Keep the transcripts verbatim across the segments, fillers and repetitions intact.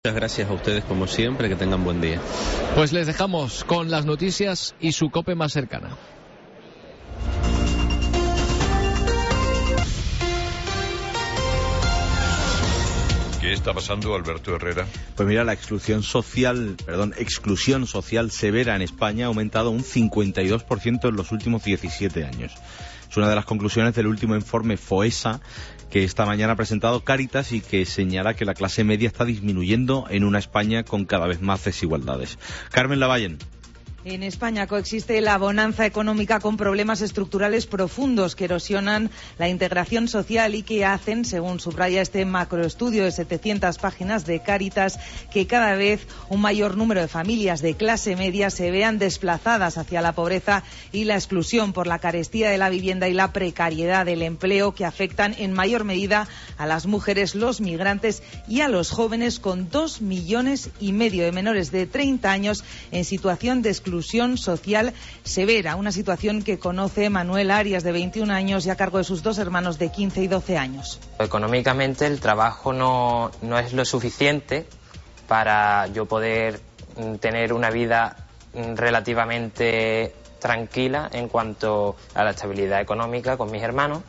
Muchas gracias a ustedes como siempre, que tengan buen día. Pues les dejamos con las noticias y su COPE más cercana. ¿Qué está pasando, Alberto Herrera? Pues mira, la exclusión social, perdón, exclusión social severa en España ha aumentado un cincuenta y dos por ciento en los últimos diecisiete años. Es una de las conclusiones del último informe FOESA que esta mañana ha presentado Cáritas y que señala que la clase media está disminuyendo en una España con cada vez más desigualdades. Carmen Lavallen. En España coexiste la bonanza económica con problemas estructurales profundos que erosionan la integración social y que hacen, según subraya este macroestudio de setecientas páginas de Cáritas, que cada vez un mayor número de familias de clase media se vean desplazadas hacia la pobreza y la exclusión por la carestía de la vivienda y la precariedad del empleo, que afectan en mayor medida a las mujeres, los migrantes y a los jóvenes, con dos millones y medio de menores de treinta años en situación de exclusión exclusión social severa, una situación que conoce Manuel Arias, de veintiún años, y a cargo de sus dos hermanos de quince y doce años. Económicamente el trabajo no, no es lo suficiente para yo poder tener una vida relativamente tranquila en cuanto a la estabilidad económica con mis hermanos.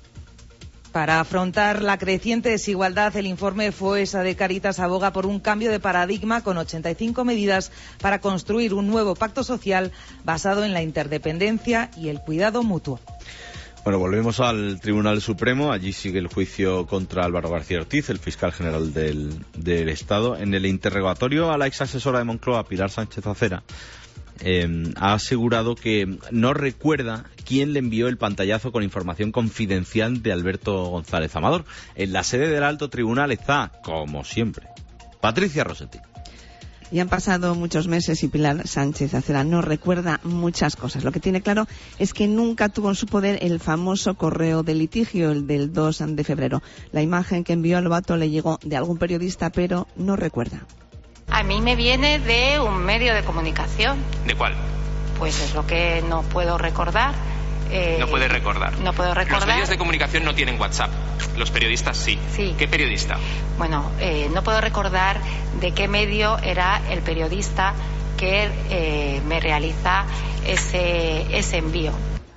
Para afrontar la creciente desigualdad, el informe FOESA de Cáritas aboga por un cambio de paradigma con ochenta y cinco medidas para construir un nuevo pacto social basado en la interdependencia y el cuidado mutuo. Bueno, volvemos al Tribunal Supremo. Allí sigue el juicio contra Álvaro García Ortiz, el fiscal general del, del Estado. En el interrogatorio a la ex asesora de Moncloa, Pilar Sánchez Acera, Eh, ha asegurado que no recuerda quién le envió el pantallazo con información confidencial de Alberto González Amador. En la sede del alto tribunal está, como siempre, Patricia Rossetti. Y han pasado muchos meses y Pilar Sánchez Acera no recuerda muchas cosas. Lo que tiene claro es que nunca tuvo en su poder el famoso correo de litigio, el del dos de febrero. La imagen que envió al Lobato le llegó de algún periodista, pero no recuerda. A mí me viene de un medio de comunicación. ¿De cuál? Pues es lo que no puedo recordar. Eh, no puede recordar. No puedo recordar. Los medios de comunicación no tienen WhatsApp. Los periodistas sí. Sí. ¿Qué periodista? Bueno, eh, no puedo recordar de qué medio era el periodista que eh, me realiza ese, ese envío.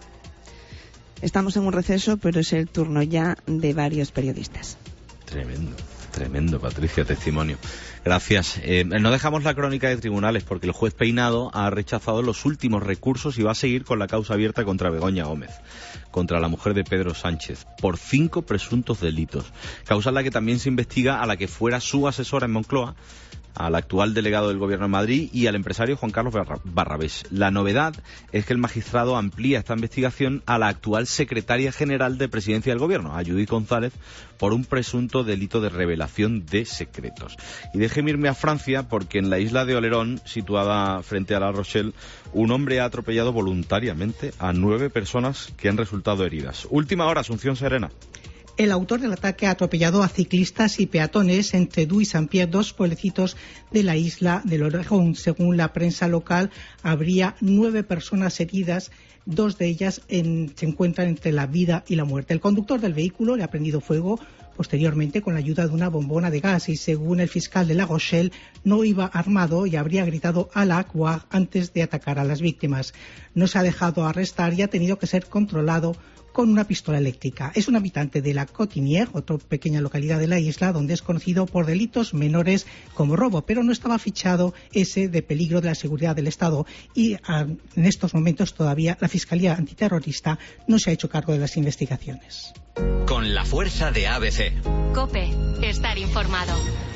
Estamos en un receso, pero es el turno ya de varios periodistas. Tremendo. Tremendo, Patricia, testimonio. Gracias. Eh, no dejamos la crónica de tribunales porque el juez Peinado ha rechazado los últimos recursos y va a seguir con la causa abierta contra Begoña Gómez, contra la mujer de Pedro Sánchez, por cinco presuntos delitos. Causa en la que también se investiga a la que fuera su asesora en Moncloa, al actual delegado del Gobierno de Madrid y al empresario Juan Carlos Barrabés. La novedad es que el magistrado amplía esta investigación a la actual secretaria general de Presidencia del Gobierno, a Judith González, por un presunto delito de revelación de secretos. Y déjeme irme a Francia, porque en la isla de Olerón, situada frente a La Rochelle, un hombre ha atropellado voluntariamente a nueve personas que han resultado heridas. Última hora, Asunción Serena. El autor del ataque ha atropellado a ciclistas y peatones entre Doux y Saint-Pierre, dos pueblecitos de la isla de Oregon. Según la prensa local, habría nueve personas heridas, dos de ellas en, se encuentran entre la vida y la muerte. El conductor del vehículo le ha prendido fuego posteriormente con la ayuda de una bombona de gas y, según el fiscal de La Rochelle, no iba armado y habría gritado a la Croix antes de atacar a las víctimas. No se ha dejado arrestar y ha tenido que ser controlado con una pistola eléctrica. Es un habitante de la Cotinière, otra pequeña localidad de la isla, donde es conocido por delitos menores como robo, pero no estaba fichado ese de peligro de la seguridad del Estado y a, en estos momentos todavía la Fiscalía Antiterrorista no se ha hecho cargo de las investigaciones. Con la fuerza de A B C. COPE, estar informado.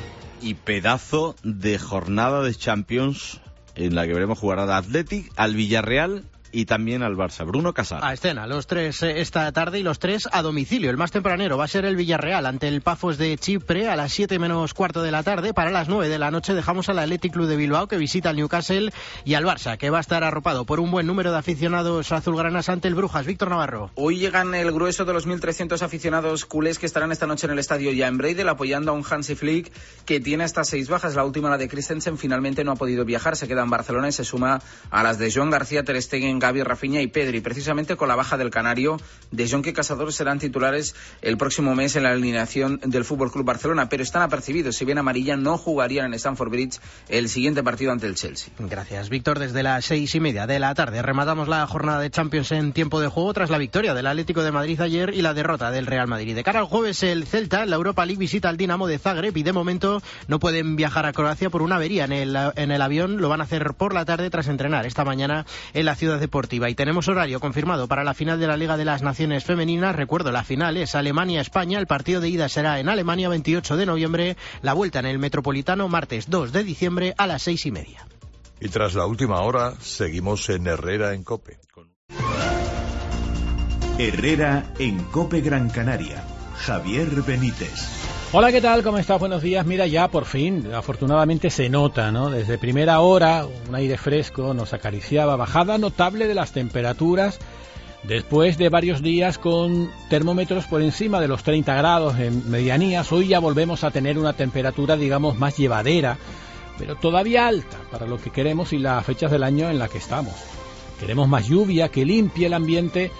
Y pedazo de jornada de Champions en la que veremos jugar al Athletic, al Villarreal y también al Barça. Bruno Casar. A escena, los tres eh, esta tarde y los tres a domicilio. El más tempranero va a ser el Villarreal ante el Pafos de Chipre a las siete menos cuarto de la tarde. Para las nueve de la noche dejamos al Athletic Club de Bilbao, que visita al Newcastle, y al Barça, que va a estar arropado por un buen número de aficionados azulgranas ante el Brujas. Víctor Navarro. Hoy llegan el grueso de los mil trescientos aficionados culés que estarán esta noche en el estadio Jan Breidel apoyando a un Hansi Flick que tiene hasta seis bajas. La última, la de Christensen, finalmente no ha podido viajar. Se queda en Barcelona y se suma a las de Joan García, Ter Stegen, Gavi, Rafinha y Pedri. Precisamente con la baja del canario, De Jong y Cazador serán titulares el próximo mes en la alineación del F C Barcelona, pero están apercibidos. Si bien amarilla, no jugarían en Stamford Bridge el siguiente partido ante el Chelsea. Gracias, Víctor. Desde las seis y media de la tarde rematamos la jornada de Champions en tiempo de juego tras la victoria del Atlético de Madrid ayer y la derrota del Real Madrid. De cara al jueves, el Celta, la Europa League, visita al Dinamo de Zagreb y de momento no pueden viajar a Croacia por una avería en el, en el avión. Lo van a hacer por la tarde tras entrenar esta mañana en la ciudad deportiva. Y tenemos horario confirmado para la final de la Liga de las Naciones Femeninas. Recuerdo, la final es Alemania-España. El partido de ida será en Alemania, veintiocho de noviembre. La vuelta en el Metropolitano, martes dos de diciembre a las seis y media. Y tras la última hora, seguimos en Herrera en COPE. Herrera en COPE Gran Canaria. Javier Benítez. Hola, ¿qué tal? ¿Cómo estás? Buenos días. Mira, ya por fin, afortunadamente se nota, ¿no? Desde primera hora, un aire fresco nos acariciaba, bajada notable de las temperaturas, después de varios días con termómetros por encima de los treinta grados en medianías. Hoy ya volvemos a tener una temperatura, digamos, más llevadera, pero todavía alta para lo que queremos y las fechas del año en las que estamos. Queremos más lluvia, que limpie el ambiente,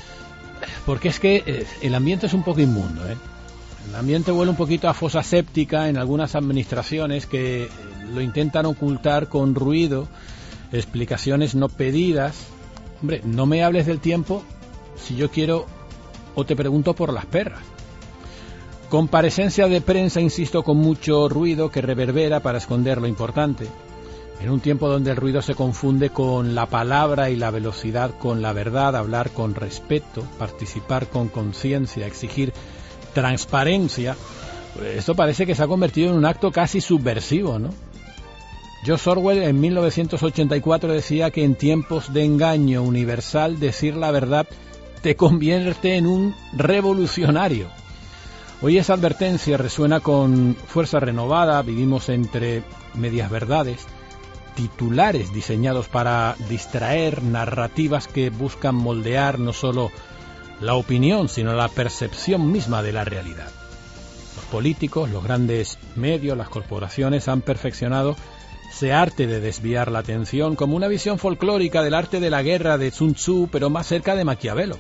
porque es que eh, el ambiente es un poco inmundo, ¿eh? El ambiente huele un poquito a fosa séptica en algunas administraciones que lo intentan ocultar con ruido, explicaciones no pedidas. Hombre, no me hables del tiempo si yo quiero o te pregunto por las perras. Comparecencia de prensa, insisto, con mucho ruido que reverbera para esconder lo importante. En un tiempo donde el ruido se confunde con la palabra y la velocidad con la verdad, hablar con respeto, participar con conciencia, exigir transparencia, pues esto parece que se ha convertido en un acto casi subversivo, ¿no? George Orwell en mil novecientos ochenta y cuatro decía que en tiempos de engaño universal decir la verdad te convierte en un revolucionario. Hoy esa advertencia resuena con fuerza renovada. Vivimos entre medias verdades, titulares diseñados para distraer, narrativas que buscan moldear no solo la opinión, sino la percepción misma de la realidad. Los políticos, los grandes medios, las corporaciones han perfeccionado ese arte de desviar la atención como una visión folclórica del arte de la guerra de Sun Tzu, pero más cerca de Maquiavelo.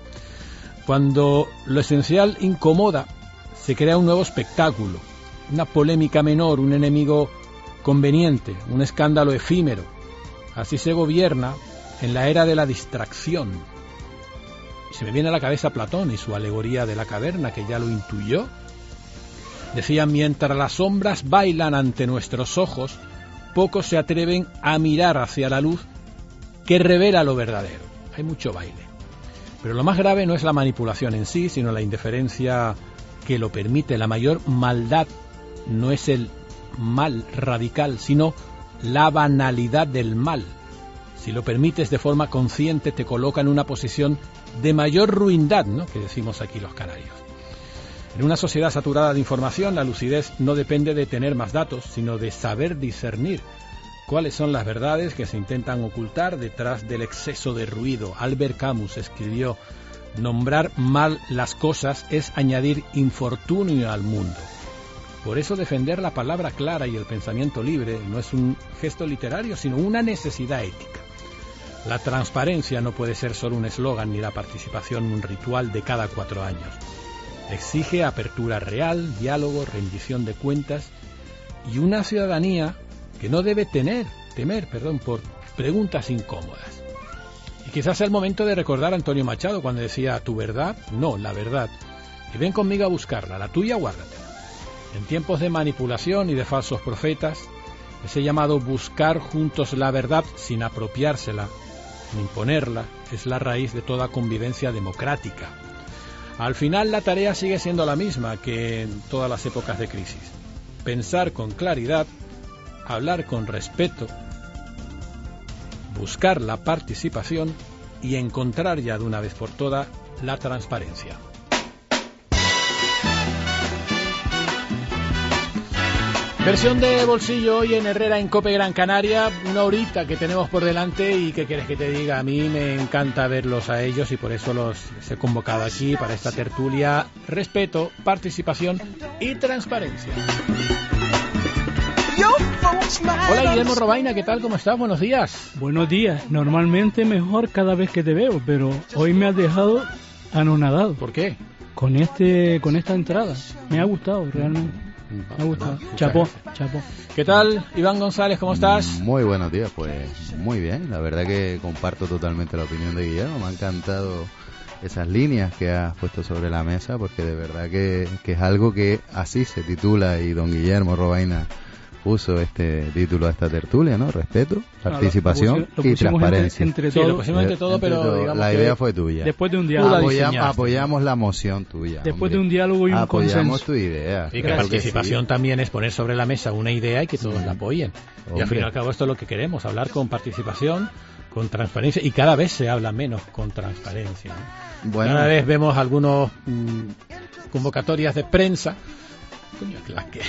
Cuando lo esencial incomoda, se crea un nuevo espectáculo, una polémica menor, un enemigo conveniente, un escándalo efímero. Así se gobierna en la era de la distracción. Se me viene a la cabeza Platón y su alegoría de la caverna, que ya lo intuyó. Decía, mientras las sombras bailan ante nuestros ojos, pocos se atreven a mirar hacia la luz que revela lo verdadero. Hay mucho baile. Pero lo más grave no es la manipulación en sí, sino la indiferencia que lo permite. La mayor maldad no es el mal radical, sino la banalidad del mal. Si lo permites de forma consciente, te coloca en una posición de mayor ruindad, ¿no?, que decimos aquí los canarios. En una sociedad saturada de información, la lucidez no depende de tener más datos, sino de saber discernir cuáles son las verdades que se intentan ocultar detrás del exceso de ruido. Albert Camus escribió, nombrar mal las cosas es añadir infortunio al mundo. Por eso defender la palabra clara y el pensamiento libre no es un gesto literario, sino una necesidad ética. La transparencia no puede ser solo un eslogan ni la participación un ritual de cada cuatro años. Exige apertura real, diálogo, rendición de cuentas y una ciudadanía que no debe tener, temer, perdón, por preguntas incómodas. Y quizás sea el momento de recordar a Antonio Machado cuando decía, tu verdad, no, la verdad. Y ven conmigo a buscarla, la tuya guárdatela. En tiempos de manipulación y de falsos profetas, ese llamado buscar juntos la verdad sin apropiársela, sin imponerla, es la raíz de toda convivencia democrática. Al final la tarea sigue siendo la misma que en todas las épocas de crisis. Pensar con claridad, hablar con respeto, buscar la participación y encontrar ya de una vez por todas la transparencia. Versión de bolsillo hoy en Herrera en COPE Gran Canaria, una horita que tenemos por delante y que quieres que te diga, a mí me encanta verlos a ellos y por eso los he convocado aquí para esta tertulia. Respeto, participación y transparencia. Yo, folks. Hola Guillermo Robaina, ¿qué tal? ¿Cómo estás? Buenos días. Buenos días. Normalmente mejor cada vez que te veo, pero hoy me has dejado anonadado. ¿Por qué? Con este, con esta entrada. Me ha gustado realmente. Me ha gustado. Chapó, chapó. ¿Qué tal, Iván González? ¿Cómo estás? Muy buenos días, pues muy bien. La verdad que comparto totalmente la opinión de Guillermo. Me han encantado esas líneas que has puesto sobre la mesa, porque de verdad que, que es algo que así se titula, y don Guillermo Robaina puso este título a esta tertulia, ¿no? Respeto, participación no, lo, lo y transparencia. Entre, entre sí, todo, lo pusimos entre todo, pero todo. digamos la que idea fue tuya. Después de un diálogo. Apoyamos, apoyamos la moción tuya. Después hombre. de un diálogo y un apoyamos consenso. tu idea. Y que participación sí. también es poner sobre la mesa una idea y que todos la apoyen. Hombre. Y al fin y al cabo esto es lo que queremos, hablar con participación, con transparencia, y cada vez se habla menos con transparencia, ¿no? Bueno. Cada vez vemos algunos mmm, convocatorias de prensa. Coño, la que...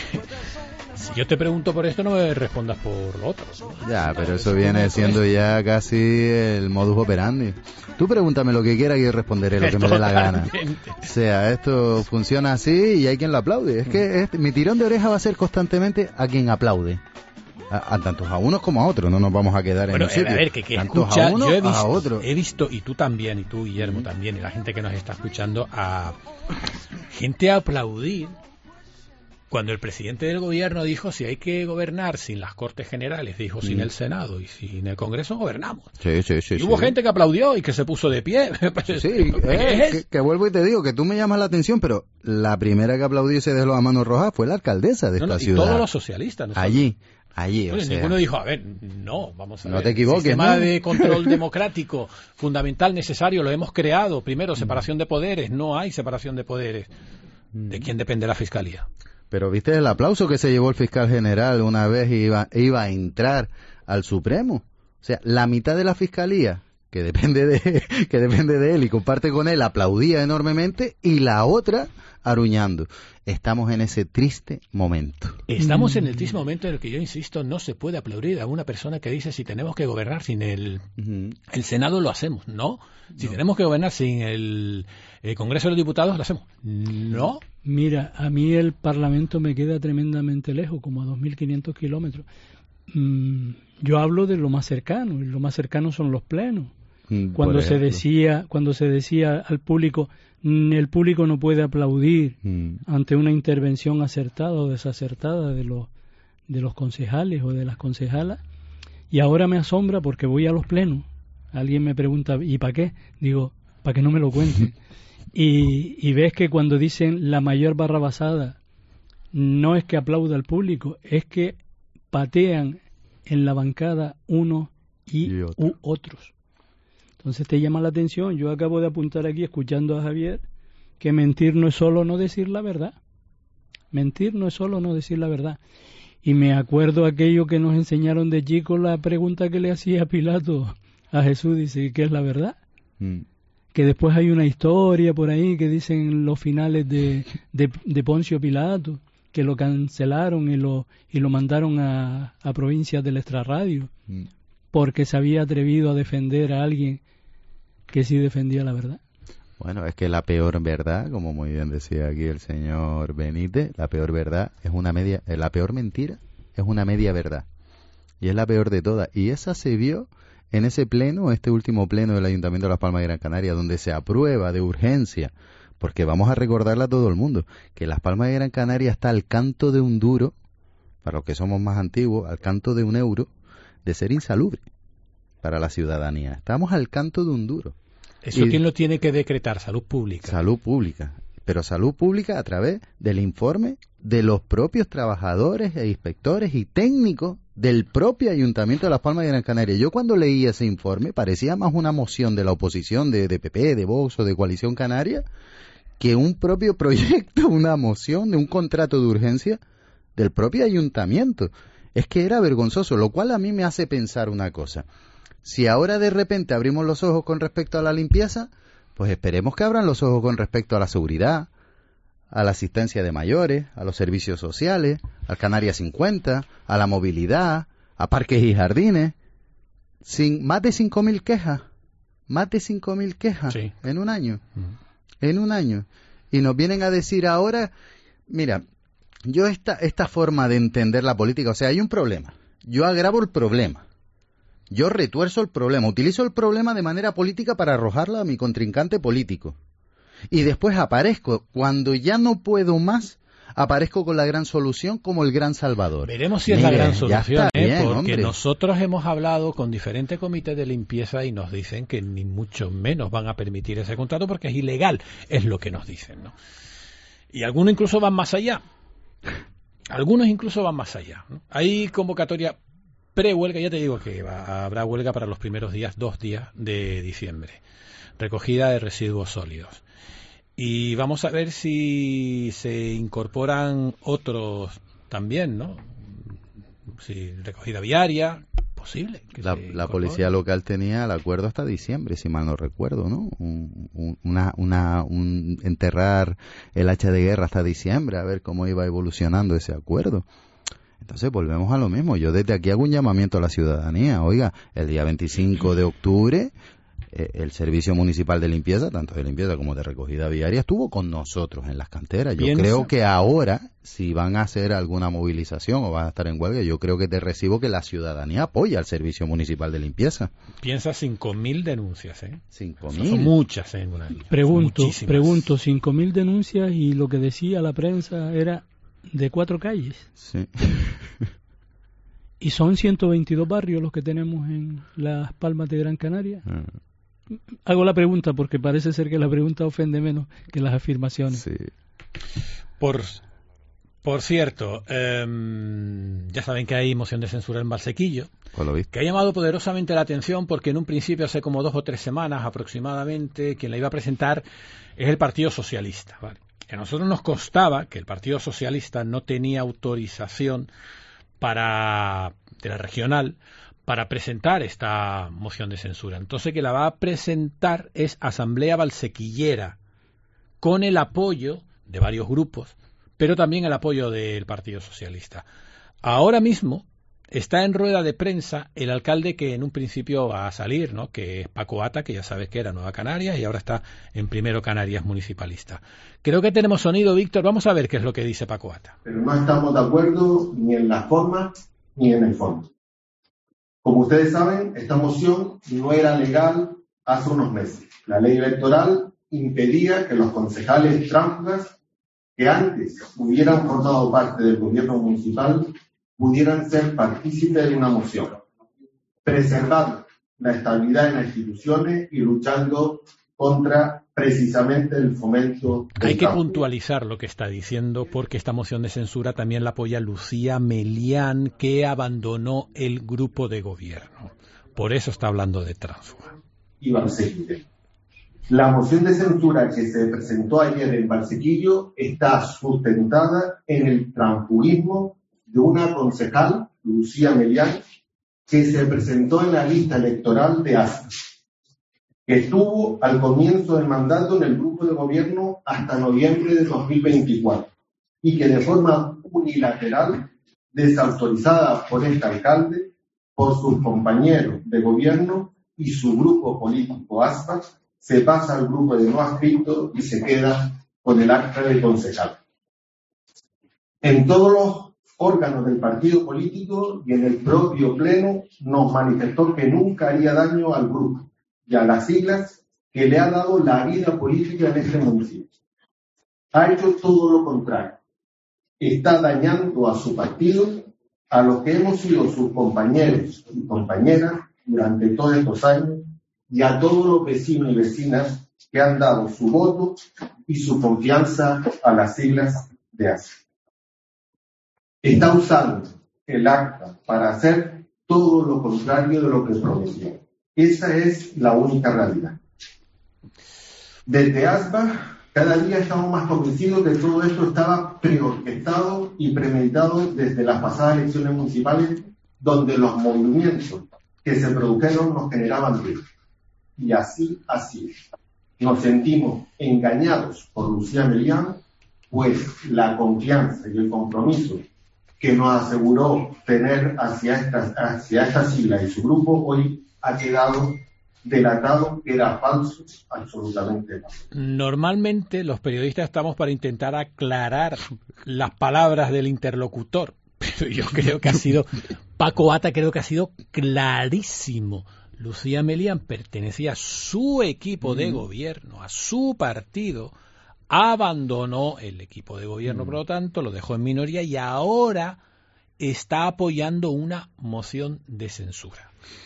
Si yo te pregunto por esto, no me respondas por lo otro. Ya, pero eso viene siendo ya casi el modus operandi. Tú pregúntame lo que quieras y yo responderé lo que me dé la gana. O sea, esto funciona así y hay quien lo aplaude. Es que este, mi tirón de oreja va a ser constantemente a quien aplaude. A, a tantos a unos como a otros, no nos vamos a quedar bueno, en un sitio. A ver, que, que tantos escucha, a unos yo he visto, a otros. He visto, y tú también, y tú, Guillermo, uh-huh. también, y la gente que nos está escuchando, a gente a aplaudir cuando el presidente del gobierno dijo si hay que gobernar sin las Cortes Generales, dijo sin mm. el Senado y sin el Congreso, gobernamos. Sí, sí, sí. Y sí. hubo gente que aplaudió y que se puso de pie. Sí, eh, que, que vuelvo y te digo que tú me llamas la atención, pero la primera que aplaudió y se dejó las manos rojas fue la alcaldesa de no, esta no, ciudad. Y todos los socialistas. ¿No? Allí. Allí, bueno, o sea, ninguno dijo, a ver, no, vamos a no ver. te equivoques, el sistema ¿no? de control democrático fundamental, necesario, lo hemos creado. Primero, separación de poderes. No hay separación de poderes. ¿De quién depende la fiscalía? Pero viste el aplauso que se llevó el fiscal general una vez iba, iba a entrar al Supremo. O sea, la mitad de la fiscalía, que depende de, que depende de él y comparte con él, aplaudía enormemente, y la otra aruñando. Estamos en ese triste momento. Estamos en el triste momento en el que yo insisto, no se puede aplaudir a una persona que dice si tenemos que gobernar sin el, uh-huh. el Senado lo hacemos, ¿no? Si no. tenemos que gobernar sin el, el Congreso de los Diputados lo hacemos, ¿no? Mira, a mí el Parlamento me queda tremendamente lejos, como a dos mil quinientos kilómetros. Mm, yo hablo de lo más cercano, y lo más cercano son los plenos. Mm, cuando se decía, cuando se decía al público, el público no puede aplaudir mm. ante una intervención acertada o desacertada de los de los concejales o de las concejalas, y ahora me asombra porque voy a los plenos. Alguien me pregunta, ¿y para qué? Digo, para que no me lo cuenten. y, y ves que cuando dicen la mayor barrabasada, no es que aplauda al público, es que patean en la bancada unos y, y otro. u otros. Entonces te llama la atención. Yo acabo de apuntar aquí, escuchando a Javier, que mentir no es solo no decir la verdad. Mentir no es solo no decir la verdad. Y me acuerdo aquello que nos enseñaron de chicos, la pregunta que le hacía Pilato a Jesús, dice, ¿qué es la verdad? Mm. Que después hay una historia por ahí que dicen los finales de, de, de Poncio Pilato, que lo cancelaron y lo, y lo mandaron a, a provincias del extrarradio, mm. porque se había atrevido a defender a alguien que sí defendía la verdad. Bueno, es que la peor verdad, como muy bien decía aquí el señor Benítez, la peor verdad es una media, la peor mentira es una media verdad. Y es la peor de todas. Y esa se vio en ese pleno, este último pleno del Ayuntamiento de Las Palmas de Gran Canaria, donde se aprueba de urgencia, porque vamos a recordarle a todo el mundo, que Las Palmas de Gran Canaria está al canto de un duro, para los que somos más antiguos, al canto de un euro, de ser insalubre para la ciudadanía. Estamos al canto de un duro. ¿Eso y, quién lo tiene que decretar? Salud pública. Salud pública. Pero salud pública a través del informe de los propios trabajadores e inspectores y técnicos del propio Ayuntamiento de Las Palmas de Gran Canaria. Yo cuando leí ese informe parecía más una moción de la oposición de, de P P, de Vox o de Coalición Canaria que un propio proyecto, una moción de un contrato de urgencia del propio Ayuntamiento. Es que era vergonzoso, lo cual a mí me hace pensar una cosa. Si ahora de repente abrimos los ojos con respecto a la limpieza, pues esperemos que abran los ojos con respecto a la seguridad, a la asistencia de mayores, a los servicios sociales, al Canarias cincuenta, a la movilidad, a parques y jardines. Sin más de cinco mil quejas, más de cinco mil quejas sí. en un año, uh-huh. en un año. Y nos vienen a decir ahora, mira, yo esta, esta forma de entender la política, o sea, hay un problema. yo agravo el problema. Yo retuerzo el problema, utilizo el problema de manera política para arrojarlo a mi contrincante político. Y después aparezco, cuando ya no puedo más, aparezco con la gran solución como el gran salvador. Veremos si es Mire, la gran solución, ¿eh? bien, porque hombre. nosotros hemos hablado con diferentes comités de limpieza y nos dicen que ni mucho menos van a permitir ese contrato porque es ilegal, es lo que nos dicen, ¿no? Y algunos incluso van más allá. Algunos incluso van más allá, ¿no? Hay convocatoria pre-huelga, ya te digo que va, habrá huelga para los primeros días, dos días de diciembre. Recogida de residuos sólidos. Y vamos a ver si se incorporan otros también, ¿no? Si recogida viaria, posible. Que la, la policía local tenía el acuerdo hasta diciembre, si mal no recuerdo, ¿no? Un, un, una, una, un enterrar el hacha de guerra hasta diciembre, a ver cómo iba evolucionando ese acuerdo. Entonces volvemos a lo mismo. Yo desde aquí hago un llamamiento a la ciudadanía. Oiga, el día veinticinco de octubre... el Servicio Municipal de Limpieza, tanto de limpieza como de recogida viaria, estuvo con nosotros en las canteras. Yo Piensa. creo que ahora, si van a hacer alguna movilización o van a estar en huelga, yo creo que te recibo que la ciudadanía apoya al Servicio Municipal de Limpieza. Piensa cinco mil denuncias, ¿eh? cinco mil. Son muchas en un año. Pregunto, pregunto, cinco mil denuncias y lo que decía la prensa era de cuatro calles. Sí. Y son ciento veintidós barrios los que tenemos en Las Palmas de Gran Canaria. Ah. Hago la pregunta porque parece ser que la pregunta ofende menos que las afirmaciones. Sí. Por, por cierto, eh, ya saben que hay moción de censura en Valsequillo, que ha llamado poderosamente la atención porque en un principio, hace como dos o tres semanas aproximadamente, quien la iba a presentar es el Partido Socialista. ¿Vale? A nosotros nos constaba que el Partido Socialista no tenía autorización para de la regional para presentar esta moción de censura. Entonces, que la va a presentar es Asamblea Valsequillera, con el apoyo de varios grupos, pero también el apoyo del Partido Socialista. Ahora mismo está en rueda de prensa el alcalde que en un principio va a salir, ¿no? Que es Paco Ata, que ya sabes que era Nueva Canarias y ahora está en Primero Canarias municipalista. Creo que tenemos sonido, Víctor. Vamos a ver qué es lo que dice Paco Ata. Pero no estamos de acuerdo ni en la forma ni en el fondo. Como ustedes saben, esta moción no era legal hace unos meses. La ley electoral impedía que los concejales tránsfugas que antes hubieran formado parte del gobierno municipal pudieran ser partícipes de una moción, preservando la estabilidad en las instituciones y luchando contra precisamente el fomento del Hay que tránsfugo. puntualizar lo que está diciendo porque esta moción de censura también la apoya Lucía Melián, que abandonó el grupo de gobierno. Por eso está hablando de tránsfuga. Y Valsequillo. La moción de censura que se presentó ayer en Valsequillo está sustentada en el transfugismo de una concejal, Lucía Melián, que se presentó en la lista electoral de A S A, que estuvo al comienzo del mandato en el grupo de gobierno hasta noviembre de dos mil veinticuatro y que de forma unilateral, desautorizada por este alcalde, por sus compañeros de gobierno y su grupo político A S P A, se pasa al grupo de no adscrito y se queda con el acta de concejal. En todos los órganos del partido político y en el propio pleno nos manifestó que nunca haría daño al grupo y a las siglas que le ha dado la vida política en este municipio. Ha hecho todo lo contrario. Está dañando a su partido, a los que hemos sido sus compañeros y compañeras durante todos estos años y a todos los vecinos y vecinas que han dado su voto y su confianza a las siglas de A S E. Está usando el acta para hacer todo lo contrario de lo que prometió. Esa es la única realidad. Desde A S B A, cada día estamos más convencidos que todo esto estaba preorquestado y premeditado desde las pasadas elecciones municipales, donde los movimientos que se produjeron nos generaban ruido. Y así ha sido. Nos sentimos engañados por Lucía Melián, pues la confianza y el compromiso que nos aseguró tener hacia esta, hacia esta sigla y su grupo hoy ha quedado delatado, que era falso, absolutamente falso. Normalmente los periodistas estamos para intentar aclarar las palabras del interlocutor, pero yo creo que ha sido Paco Ata creo que ha sido clarísimo. Lucía Melián pertenecía a su equipo de mm. gobierno, a su partido, abandonó el equipo de gobierno, mm. por lo tanto, lo dejó en minoría y ahora está apoyando una moción de censura.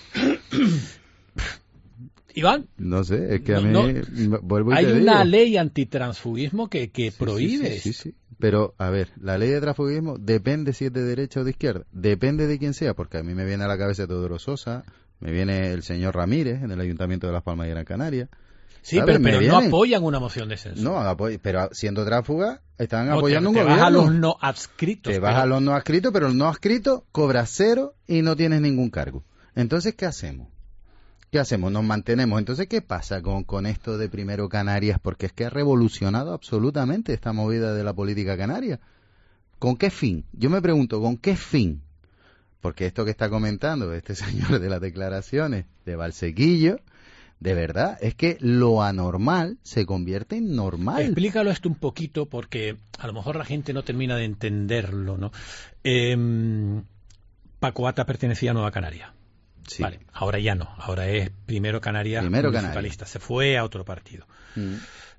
Iván. No sé, es que a no, mí no, vuelvo y hay te una digo. ley antitransfugismo que, que sí, prohíbe sí, sí, sí, sí. Pero, a ver, la ley de transfugismo depende si es de derecha o de izquierda. Depende de quién sea, porque a mí me viene a la cabeza Teodoro Sosa, me viene el señor Ramírez en el Ayuntamiento de Las Palmas de Gran Canaria. Sí, pero, pero no apoyan una moción de censura. No, apoy- pero siendo tránsfuga están no, apoyando te, un te gobierno. Te vas a los no adscritos. Te vas pero... a los no adscritos, pero el no adscrito cobra cero y no tienes ningún cargo. Entonces, ¿qué hacemos? ¿Qué hacemos? Nos mantenemos. Entonces, ¿qué pasa con, con esto de Primero Canarias? Porque es que ha revolucionado absolutamente esta movida de la política canaria. ¿Con qué fin? Yo me pregunto, ¿con qué fin? Porque esto que está comentando este señor de las declaraciones de Valsequillo, de verdad, es que lo anormal se convierte en normal. Explícalo esto un poquito, porque a lo mejor la gente no termina de entenderlo, ¿no? Eh, Paco Ata pertenecía a Nueva Canaria. Sí. Vale, ahora ya no, ahora es Primero Canarias Primero municipalista, Canarias. Se fue a otro partido. Mm.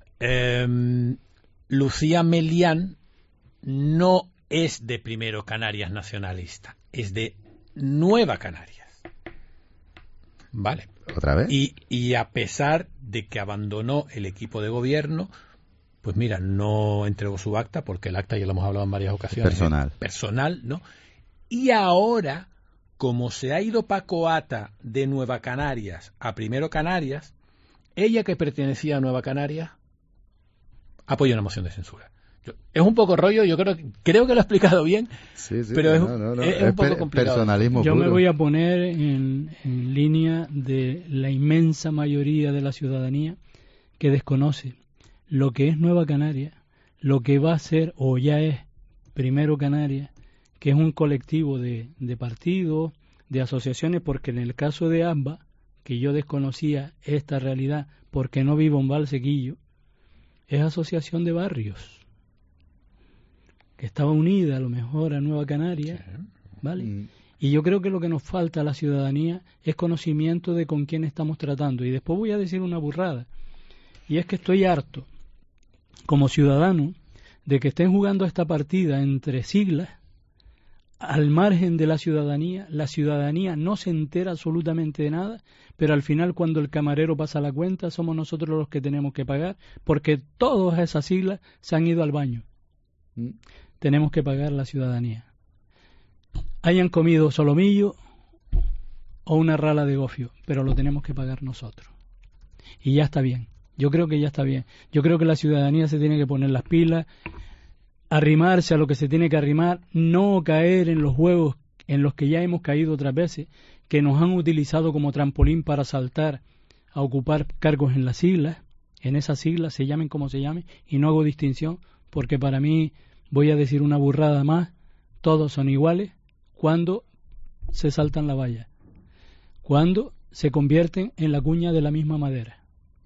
Eh, Lucía Melián no es de Primero Canarias nacionalista, es de Nueva Canarias. Vale. ¿Otra vez? Y, y a pesar de que abandonó el equipo de gobierno, pues mira, no entregó su acta, porque el acta ya lo hemos hablado en varias ocasiones. Personal. Personal, ¿no? Y ahora, como se ha ido Paco Ata de Nueva Canarias a Primero Canarias, ella que pertenecía a Nueva Canarias apoya una moción de censura. Yo, es un poco rollo, yo creo, creo que lo he explicado bien, sí, sí, pero es, no, no, no. es, es un poco complicado. Personalismo yo puro. me voy a poner en, en línea de la inmensa mayoría de la ciudadanía que desconoce lo que es Nueva Canarias, lo que va a ser o ya es Primero Canarias, que es un colectivo de, de partidos, de asociaciones, porque en el caso de AMBA, que yo desconocía esta realidad porque no vivo en Valsequillo, es asociación de barrios, que estaba unida a lo mejor a Nueva Canaria, sí. ¿Vale? Mm. Y yo creo que lo que nos falta a la ciudadanía es conocimiento de con quién estamos tratando. Y después voy a decir una burrada, y es que estoy harto, como ciudadano, de que estén jugando esta partida entre siglas, al margen de la ciudadanía. La ciudadanía no se entera absolutamente de nada, pero al final cuando el camarero pasa la cuenta somos nosotros los que tenemos que pagar, porque todas esas siglas se han ido al baño. Mm. Tenemos que pagar la ciudadanía. Hayan comido solomillo o una rala de gofio, pero lo tenemos que pagar nosotros. Y ya está bien. Yo creo que ya está bien. Yo creo que la ciudadanía se tiene que poner las pilas, arrimarse a lo que se tiene que arrimar, no caer en los juegos en los que ya hemos caído otras veces, que nos han utilizado como trampolín para saltar a ocupar cargos en las siglas, en esas siglas, se llamen como se llamen, y no hago distinción, porque para mí, voy a decir una burrada más, todos son iguales cuando se saltan la valla, cuando se convierten en la cuña de la misma madera.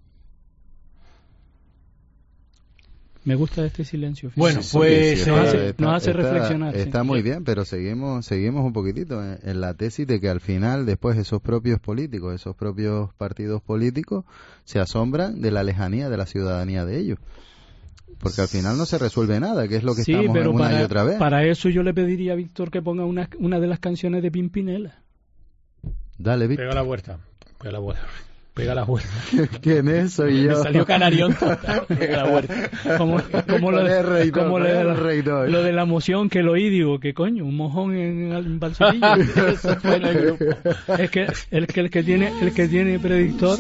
Me gusta este silencio. Fíjate. Bueno, pues sí, sí, nos está, hace, está, nos hace está, reflexionar. Está sí. muy bien, pero seguimos seguimos un poquitito en, en la tesis de que al final, después, esos propios políticos, esos propios partidos políticos, se asombran de la lejanía de la ciudadanía de ellos. Porque al final no se resuelve nada, que es lo que sí, estamos pero una para, y otra vez. Para eso yo le pediría a Víctor que ponga una, una de las canciones de Pimpinela. Dale, Víctor. Pega la vuelta. Pega la vuelta. Pega la vuelta. ¿Quién es? Soy yo. Me salió canarión total. Pega la vuelta. Como, como, lo, de, rey como lo, de la, lo de la moción que lo oí, digo, que coño, un mojón en, en Valsequillo. Eso fue en el grupo. Es que el que, el que tiene el que tiene predictor.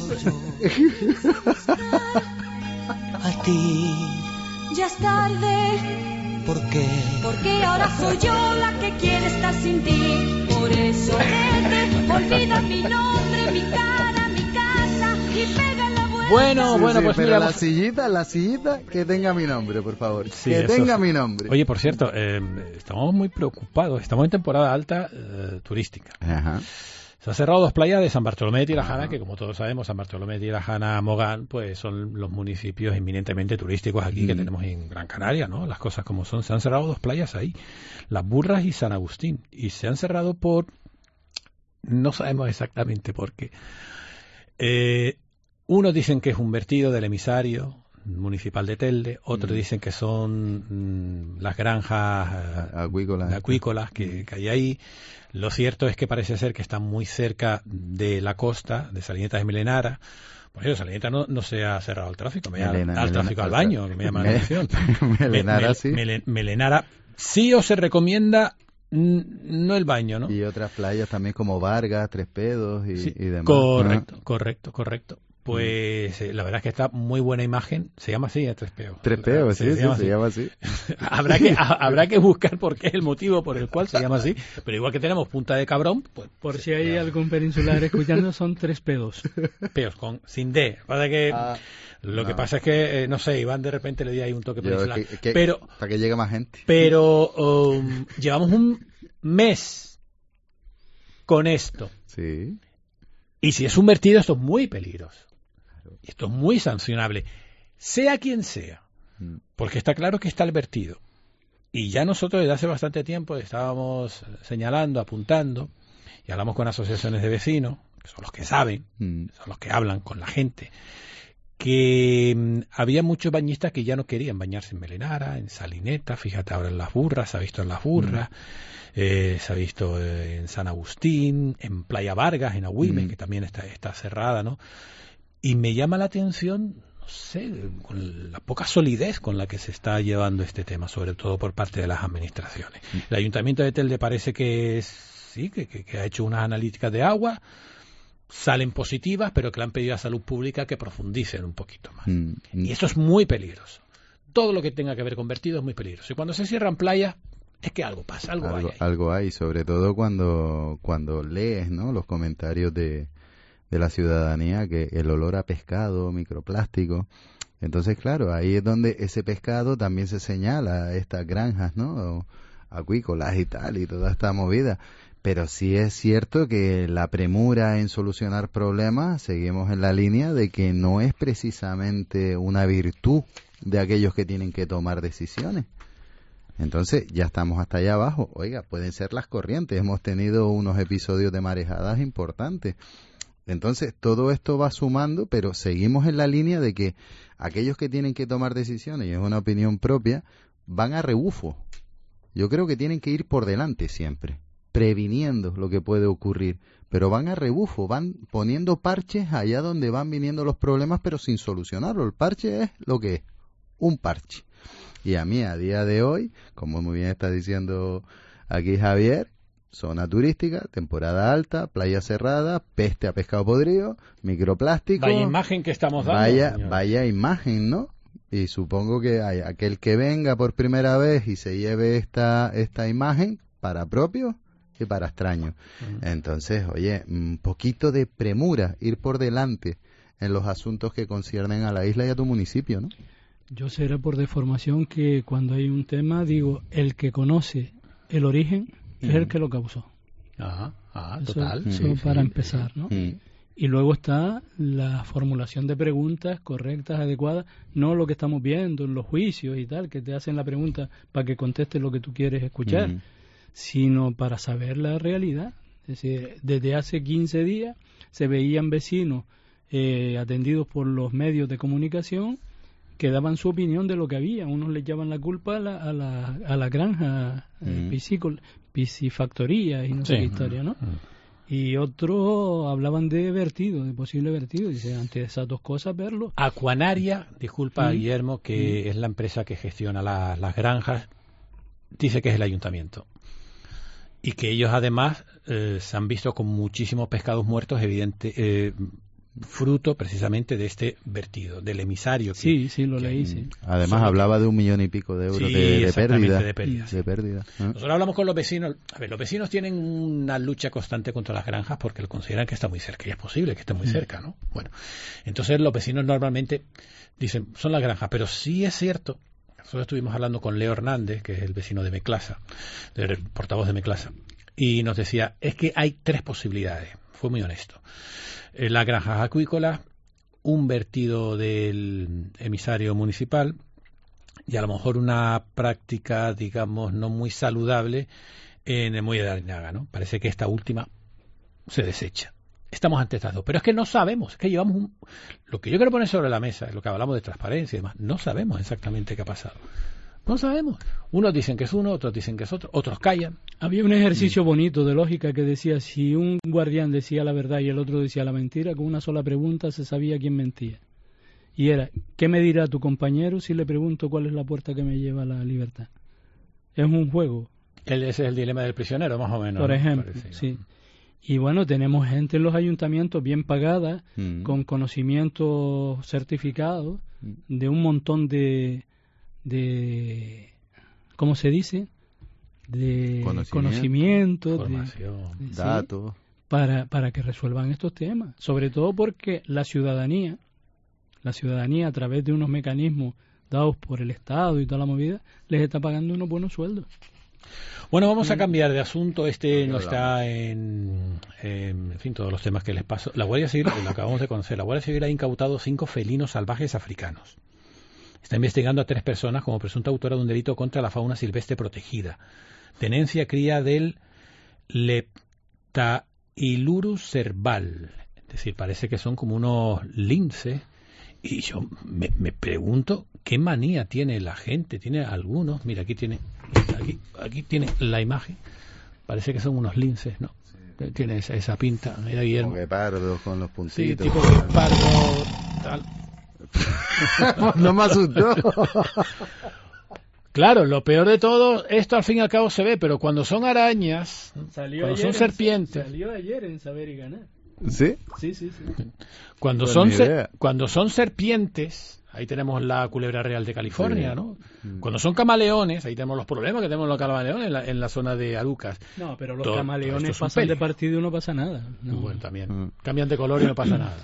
A ti. Ya es tarde. ¿Por qué? Porque ahora soy yo la que quiere estar sin ti. Por eso vete, olvida mi nombre, mi cara, mi casa y pega la vuelta. Bueno, sí, bueno, sí, pues pero mira, la sillita, la sillita, que tenga mi nombre, por favor. Sí, que tenga sí. mi nombre. Oye, por cierto, eh, estamos muy preocupados. Estamos en temporada alta eh, turística. Ajá. Se han cerrado dos playas de San Bartolomé de Tirajana, que como todos sabemos, San Bartolomé de Tirajana, Mogán, pues son los municipios eminentemente turísticos aquí mm. que tenemos en Gran Canaria, ¿no? Las cosas como son. Se han cerrado dos playas ahí, Las Burras y San Agustín. Y se han cerrado por no sabemos exactamente por qué. Eh, unos dicen que es un vertido del emisario municipal de Telde, otros mm. dicen que son mm, las granjas uh, acuícolas, acuícolas que, que hay ahí. Lo cierto es que parece ser que están muy cerca de la costa de Salinetas y Melenara. Por eso, Salinetas no, no se ha cerrado al tráfico, me Melena, da, al Melena, tráfico al baño, que me llama la atención. Melenara, me, sí. Mele, Melenara sí o se recomienda no el baño, ¿no? Y otras playas también como Vargas, Tres Pedos y, sí, y demás. Correcto, ¿no? correcto, correcto. Pues eh, la verdad es que está muy buena imagen. Se llama así, eh, Tres Peos. Tres Peos, sí, se, sí, se llama se así. llama así. habrá que a, habrá que buscar por qué es el motivo por el cual se llama así. Pero igual que tenemos Punta de Cabrón, pues por si hay algún peninsular escuchando, son Tres Pedos. Peos con sin D. Para que ah, lo no. que pasa es que eh, no sé, Iván de repente le dio ahí un toque peninsular. Que, que, pero para que llegue más gente. Pero um, llevamos un mes con esto. Sí. Y si es un vertido, esto es muy peligroso. Esto es muy sancionable, sea quien sea, porque está claro que está el vertido. Y ya nosotros desde hace bastante tiempo estábamos señalando, apuntando, y hablamos con asociaciones de vecinos, que son los que saben, mm. son los que hablan con la gente, que mm, había muchos bañistas que ya no querían bañarse en Melenara, en Salineta, fíjate ahora en Las Burras, se ha visto en Las Burras, mm. eh, se ha visto eh, en San Agustín, en Playa Vargas, en Agüimes, mm. que también está, está cerrada, ¿no? Y me llama la atención, no sé, con la poca solidez con la que se está llevando este tema, sobre todo por parte de las administraciones. El Ayuntamiento de Telde parece que es, sí, que, que, que ha hecho unas analíticas de agua, salen positivas, pero que le han pedido a Salud Pública que profundicen un poquito más. Mm, mm. Y eso es muy peligroso. Todo lo que tenga que ver con vertido es muy peligroso. Y cuando se cierran playas, es que algo pasa, algo, algo hay ahí. Algo hay, sobre todo cuando, cuando lees, ¿no?, los comentarios de... de la ciudadanía, que el olor a pescado, microplástico. Entonces, claro, ahí es donde ese pescado también se señala, estas granjas, ¿no?, acuícolas y tal, y toda esta movida. Pero sí es cierto que la premura en solucionar problemas, seguimos en la línea de que no es precisamente una virtud de aquellos que tienen que tomar decisiones. Entonces, ya estamos hasta allá abajo. Oiga, pueden ser las corrientes. Hemos tenido unos episodios de marejadas importantes. Entonces, todo esto va sumando, pero seguimos en la línea de que aquellos que tienen que tomar decisiones, y es una opinión propia, van a rebufo. Yo creo que tienen que ir por delante siempre, previniendo lo que puede ocurrir, pero van a rebufo, van poniendo parches allá donde van viniendo los problemas, pero sin solucionarlo. El parche es lo que es, un parche. Y a mí, a día de hoy, como muy bien está diciendo aquí Javier, zona turística, temporada alta, playa cerrada, peste a pescado podrido, microplástico. Vaya imagen que estamos dando. Vaya, vaya imagen, ¿no? Y supongo que hay aquel que venga por primera vez y se lleve esta, esta imagen para propios y para extraños. Uh-huh. Entonces, oye, un poquito de premura, ir por delante en los asuntos que conciernen a la isla y a tu municipio, ¿no? Yo será por deformación que cuando hay un tema, digo, el que conoce el origen es el que lo causó. Ajá, ajá, eso, total. Eso sí, para sí, empezar, ¿no? Sí. Y luego está la formulación de preguntas correctas, adecuadas, no lo que estamos viendo en los juicios y tal, que te hacen la pregunta para que contestes lo que tú quieres escuchar, uh-huh. sino para saber la realidad. Es decir, desde hace quince días se veían vecinos eh, atendidos por los medios de comunicación que daban su opinión de lo que había. Unos le echaban la culpa a la, a la, a la granja uh-huh. piscícola, piscifactoría y no sé sí, qué historia, ¿no? Uh-huh. Y otros hablaban de vertido, de posible vertido. Dice, ante esas dos cosas, verlo. Aquanaria, disculpa, uh-huh. Guillermo, que uh-huh. es la empresa que gestiona la, las granjas, dice que es el ayuntamiento. Y que ellos, además, eh, se han visto con muchísimos pescados muertos, evidente, eh, fruto precisamente de este vertido, del emisario. Que, sí, sí, lo que, leí, sí. Además hablaba de un millón y pico de euros sí, de, de pérdida. De pérdida. De pérdida. ¿Eh? Nosotros hablamos con los vecinos. A ver, los vecinos tienen una lucha constante contra las granjas porque lo consideran que está muy cerca. Y es posible que esté muy cerca, ¿no? Bueno, entonces los vecinos normalmente dicen, son las granjas. Pero sí es cierto. Nosotros estuvimos hablando con Leo Hernández, que es el vecino de Meclasa, el portavoz de Meclasa, y nos decía, es que hay tres posibilidades. Fue muy honesto. Las granjas acuícolas, un vertido del emisario municipal y a lo mejor una práctica, digamos, no muy saludable en el muelle de Arinaga, ¿no? Parece que esta última se desecha. Estamos ante estas dos. Pero es que no sabemos, es que llevamos un... Lo que yo quiero poner sobre la mesa es lo que hablamos de transparencia y demás. No sabemos exactamente qué ha pasado. No sabemos. Unos dicen que es uno, otros dicen que es otro, otros callan. Había un ejercicio bonito de lógica que decía, si un guardián decía la verdad y el otro decía la mentira, con una sola pregunta se sabía quién mentía. Y era, ¿qué me dirá tu compañero si le pregunto cuál es la puerta que me lleva a la libertad? Es un juego. Ese es el dilema del prisionero, más o menos. Por ¿no? ejemplo, Parece, sí. Y bueno, tenemos gente en los ayuntamientos bien pagada, mm. con conocimientos certificados, mm. de un montón de, de, ¿cómo se dice? De conocimiento, conocimiento de, de datos, sí, para, para que resuelvan estos temas. Sobre todo porque la ciudadanía, la ciudadanía a través de unos mecanismos dados por el Estado y toda la movida, les está pagando unos buenos sueldos. Bueno, vamos a cambiar de asunto. Este no está en, en, en fin, todos los temas que les paso. La Guardia Civil, lo acabamos de conocer, la Guardia Civil ha incautado cinco felinos salvajes africanos. Está investigando a tres personas como presunta autora de un delito contra la fauna silvestre protegida. Tenencia cría del Leptailurus cerval. Es decir, parece que son como unos linces. Y yo me, me pregunto qué manía tiene la gente. Tiene algunos, mira, aquí tiene aquí, aquí tiene la imagen. Parece que son unos linces, ¿no? Sí. Tiene esa, esa pinta. Mira, Guillermo. Como guepardos con los puntitos. Sí, tipo guepardo, tal. No me asustó. Claro, lo peor de todo, esto al fin y al cabo se ve, pero cuando son arañas, salió cuando son serpientes... Salió ayer en Saber y Ganar. ¿Sí? Sí, sí, sí. Cuando, pues son, ser, cuando son serpientes, ahí tenemos la culebra real de California, sí. ¿no? Mm. Cuando son camaleones, ahí tenemos los problemas que tenemos los camaleones en la, en la zona de Arucas. No, pero los todo, camaleones todo pasan de partido y no pasa nada. No. Bueno, también. Mm. Cambian de color y no pasa nada.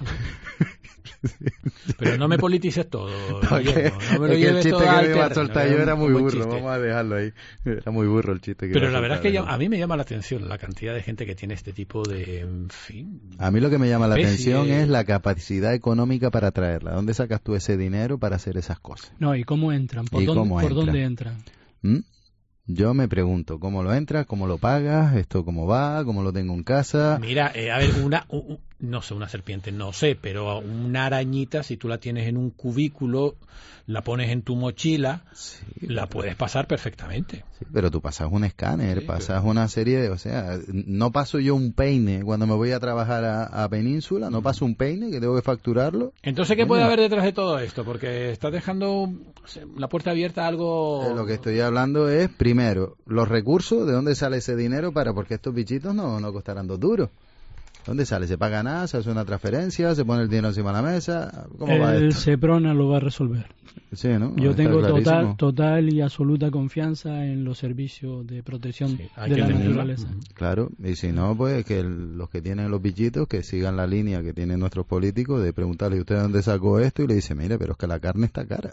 Pero no me politices todo. No, Guillermo, no me lo es que el chiste que me iba a soltar yo era muy burro, chiste. Vamos a dejarlo ahí. Era muy burro el chiste que Pero la verdad es que ya, a mí me llama la atención la cantidad de gente que tiene este tipo de, en fin... A mí lo que me llama la atención es la capacidad económica para traerla. ¿Dónde sacas tú ese dinero para hacer esas cosas? No, ¿y cómo entran? ¿Por, dónde, cómo ¿por entran? dónde entran? ¿Mm? Yo me pregunto, ¿cómo lo entras? ¿Cómo lo pagas? ¿Esto cómo va? ¿Cómo lo tengo en casa? Mira, eh, a ver, una, un, no sé, una serpiente, no sé, pero una arañita, si tú la tienes en un cubículo, la pones en tu mochila, sí, la puedes pasar perfectamente. Sí, pero tú pasas un escáner, sí, pasas pero... una serie de... O sea, no paso yo un peine cuando me voy a trabajar a, a Península, no paso un peine que tengo que facturarlo. Entonces, ¿qué puede haber detrás de todo esto? Porque estás dejando la puerta abierta a algo... Eh, lo que estoy hablando es, primero, los recursos, ¿de dónde sale ese dinero para? Porque estos bichitos no, no costarán dos duros. ¿Dónde sale? ¿Se paga nada? ¿Se hace una transferencia? ¿Se pone el dinero encima de la mesa? ¿Cómo el va esto? El Seprona lo va a resolver. Sí, ¿no? Yo Está tengo total, total y absoluta confianza en los servicios de protección sí, de la naturaleza. Claro, y si no, pues que el, los que tienen los bichitos que sigan la línea que tienen nuestros políticos de preguntarle, ¿usted dónde sacó esto? Y le dice, mire, pero es que la carne está cara.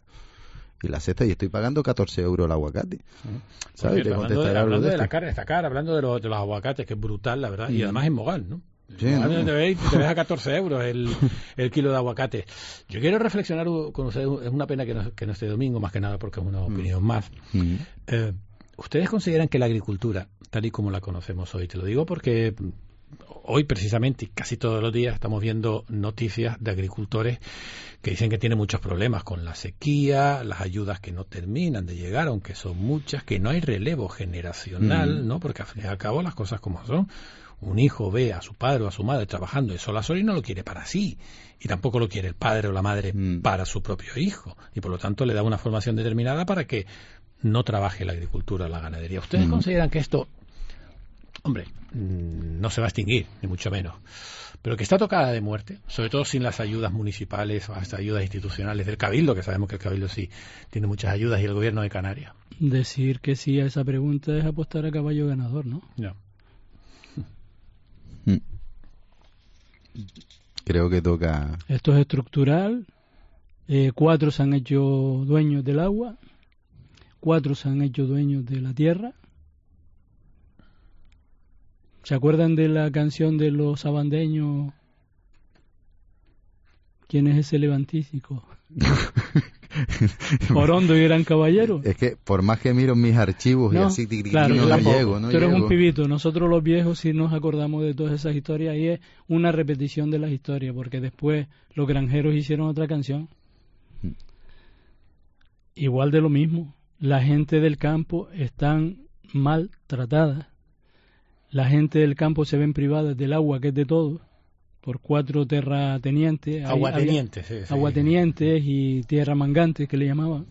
Y la cesta, y estoy pagando catorce euros el aguacate. ¿Sabes? Cierto, hablando de, hablando de, de la carne, está cara, hablando de, lo, de los aguacates, que es brutal, la verdad, mm. y además en Mogal, ¿no? Sí, ¿no? Te ves, te ves a catorce euros el, el kilo de aguacate. Yo quiero reflexionar con ustedes, es una pena que no, que no esté domingo, más que nada porque es una opinión mm. más. Mm. Eh, ¿Ustedes consideran que la agricultura, tal y como la conocemos hoy, te lo digo porque hoy precisamente y casi todos los días estamos viendo noticias de agricultores que dicen que tienen muchos problemas con la sequía, las ayudas que no terminan de llegar, aunque son muchas, que no hay relevo generacional, mm. ¿no? Porque al fin y al cabo las cosas como son. Un hijo ve a su padre o a su madre trabajando de sol a sol y no lo quiere para sí. Y tampoco lo quiere el padre o la madre mm. para su propio hijo. Y por lo tanto le da una formación determinada para que no trabaje la agricultura o la ganadería. ¿Ustedes mm. consideran que esto, hombre, no se va a extinguir, ni mucho menos, pero que está tocada de muerte, sobre todo sin las ayudas municipales o hasta ayudas institucionales del Cabildo, que sabemos que el Cabildo sí tiene muchas ayudas, y el gobierno de Canarias? Decir que sí a esa pregunta es apostar a caballo ganador, ¿no? No. Creo que toca. Esto es estructural. Eh, cuatro se han hecho dueños del agua, cuatro se han hecho dueños de la tierra. ¿Se acuerdan de la canción de los sabandeños? ¿Quién es ese levantícico? Orondo y Gran Caballero. Es que por más que miro mis archivos no, y así, tic, tic, claro, no, no llego, no Tú eres llego. un pibito. Nosotros los viejos sí nos acordamos de todas esas historias y es una repetición de las historias, porque después los granjeros hicieron otra canción. Hmm. Igual de lo mismo. La gente del campo están maltratada. La gente del campo se ven privadas del agua, que es de todos, por cuatro terratenientes. Aguatenientes, sí, sí. Aguatenientes y tierramangantes, que le llamaban.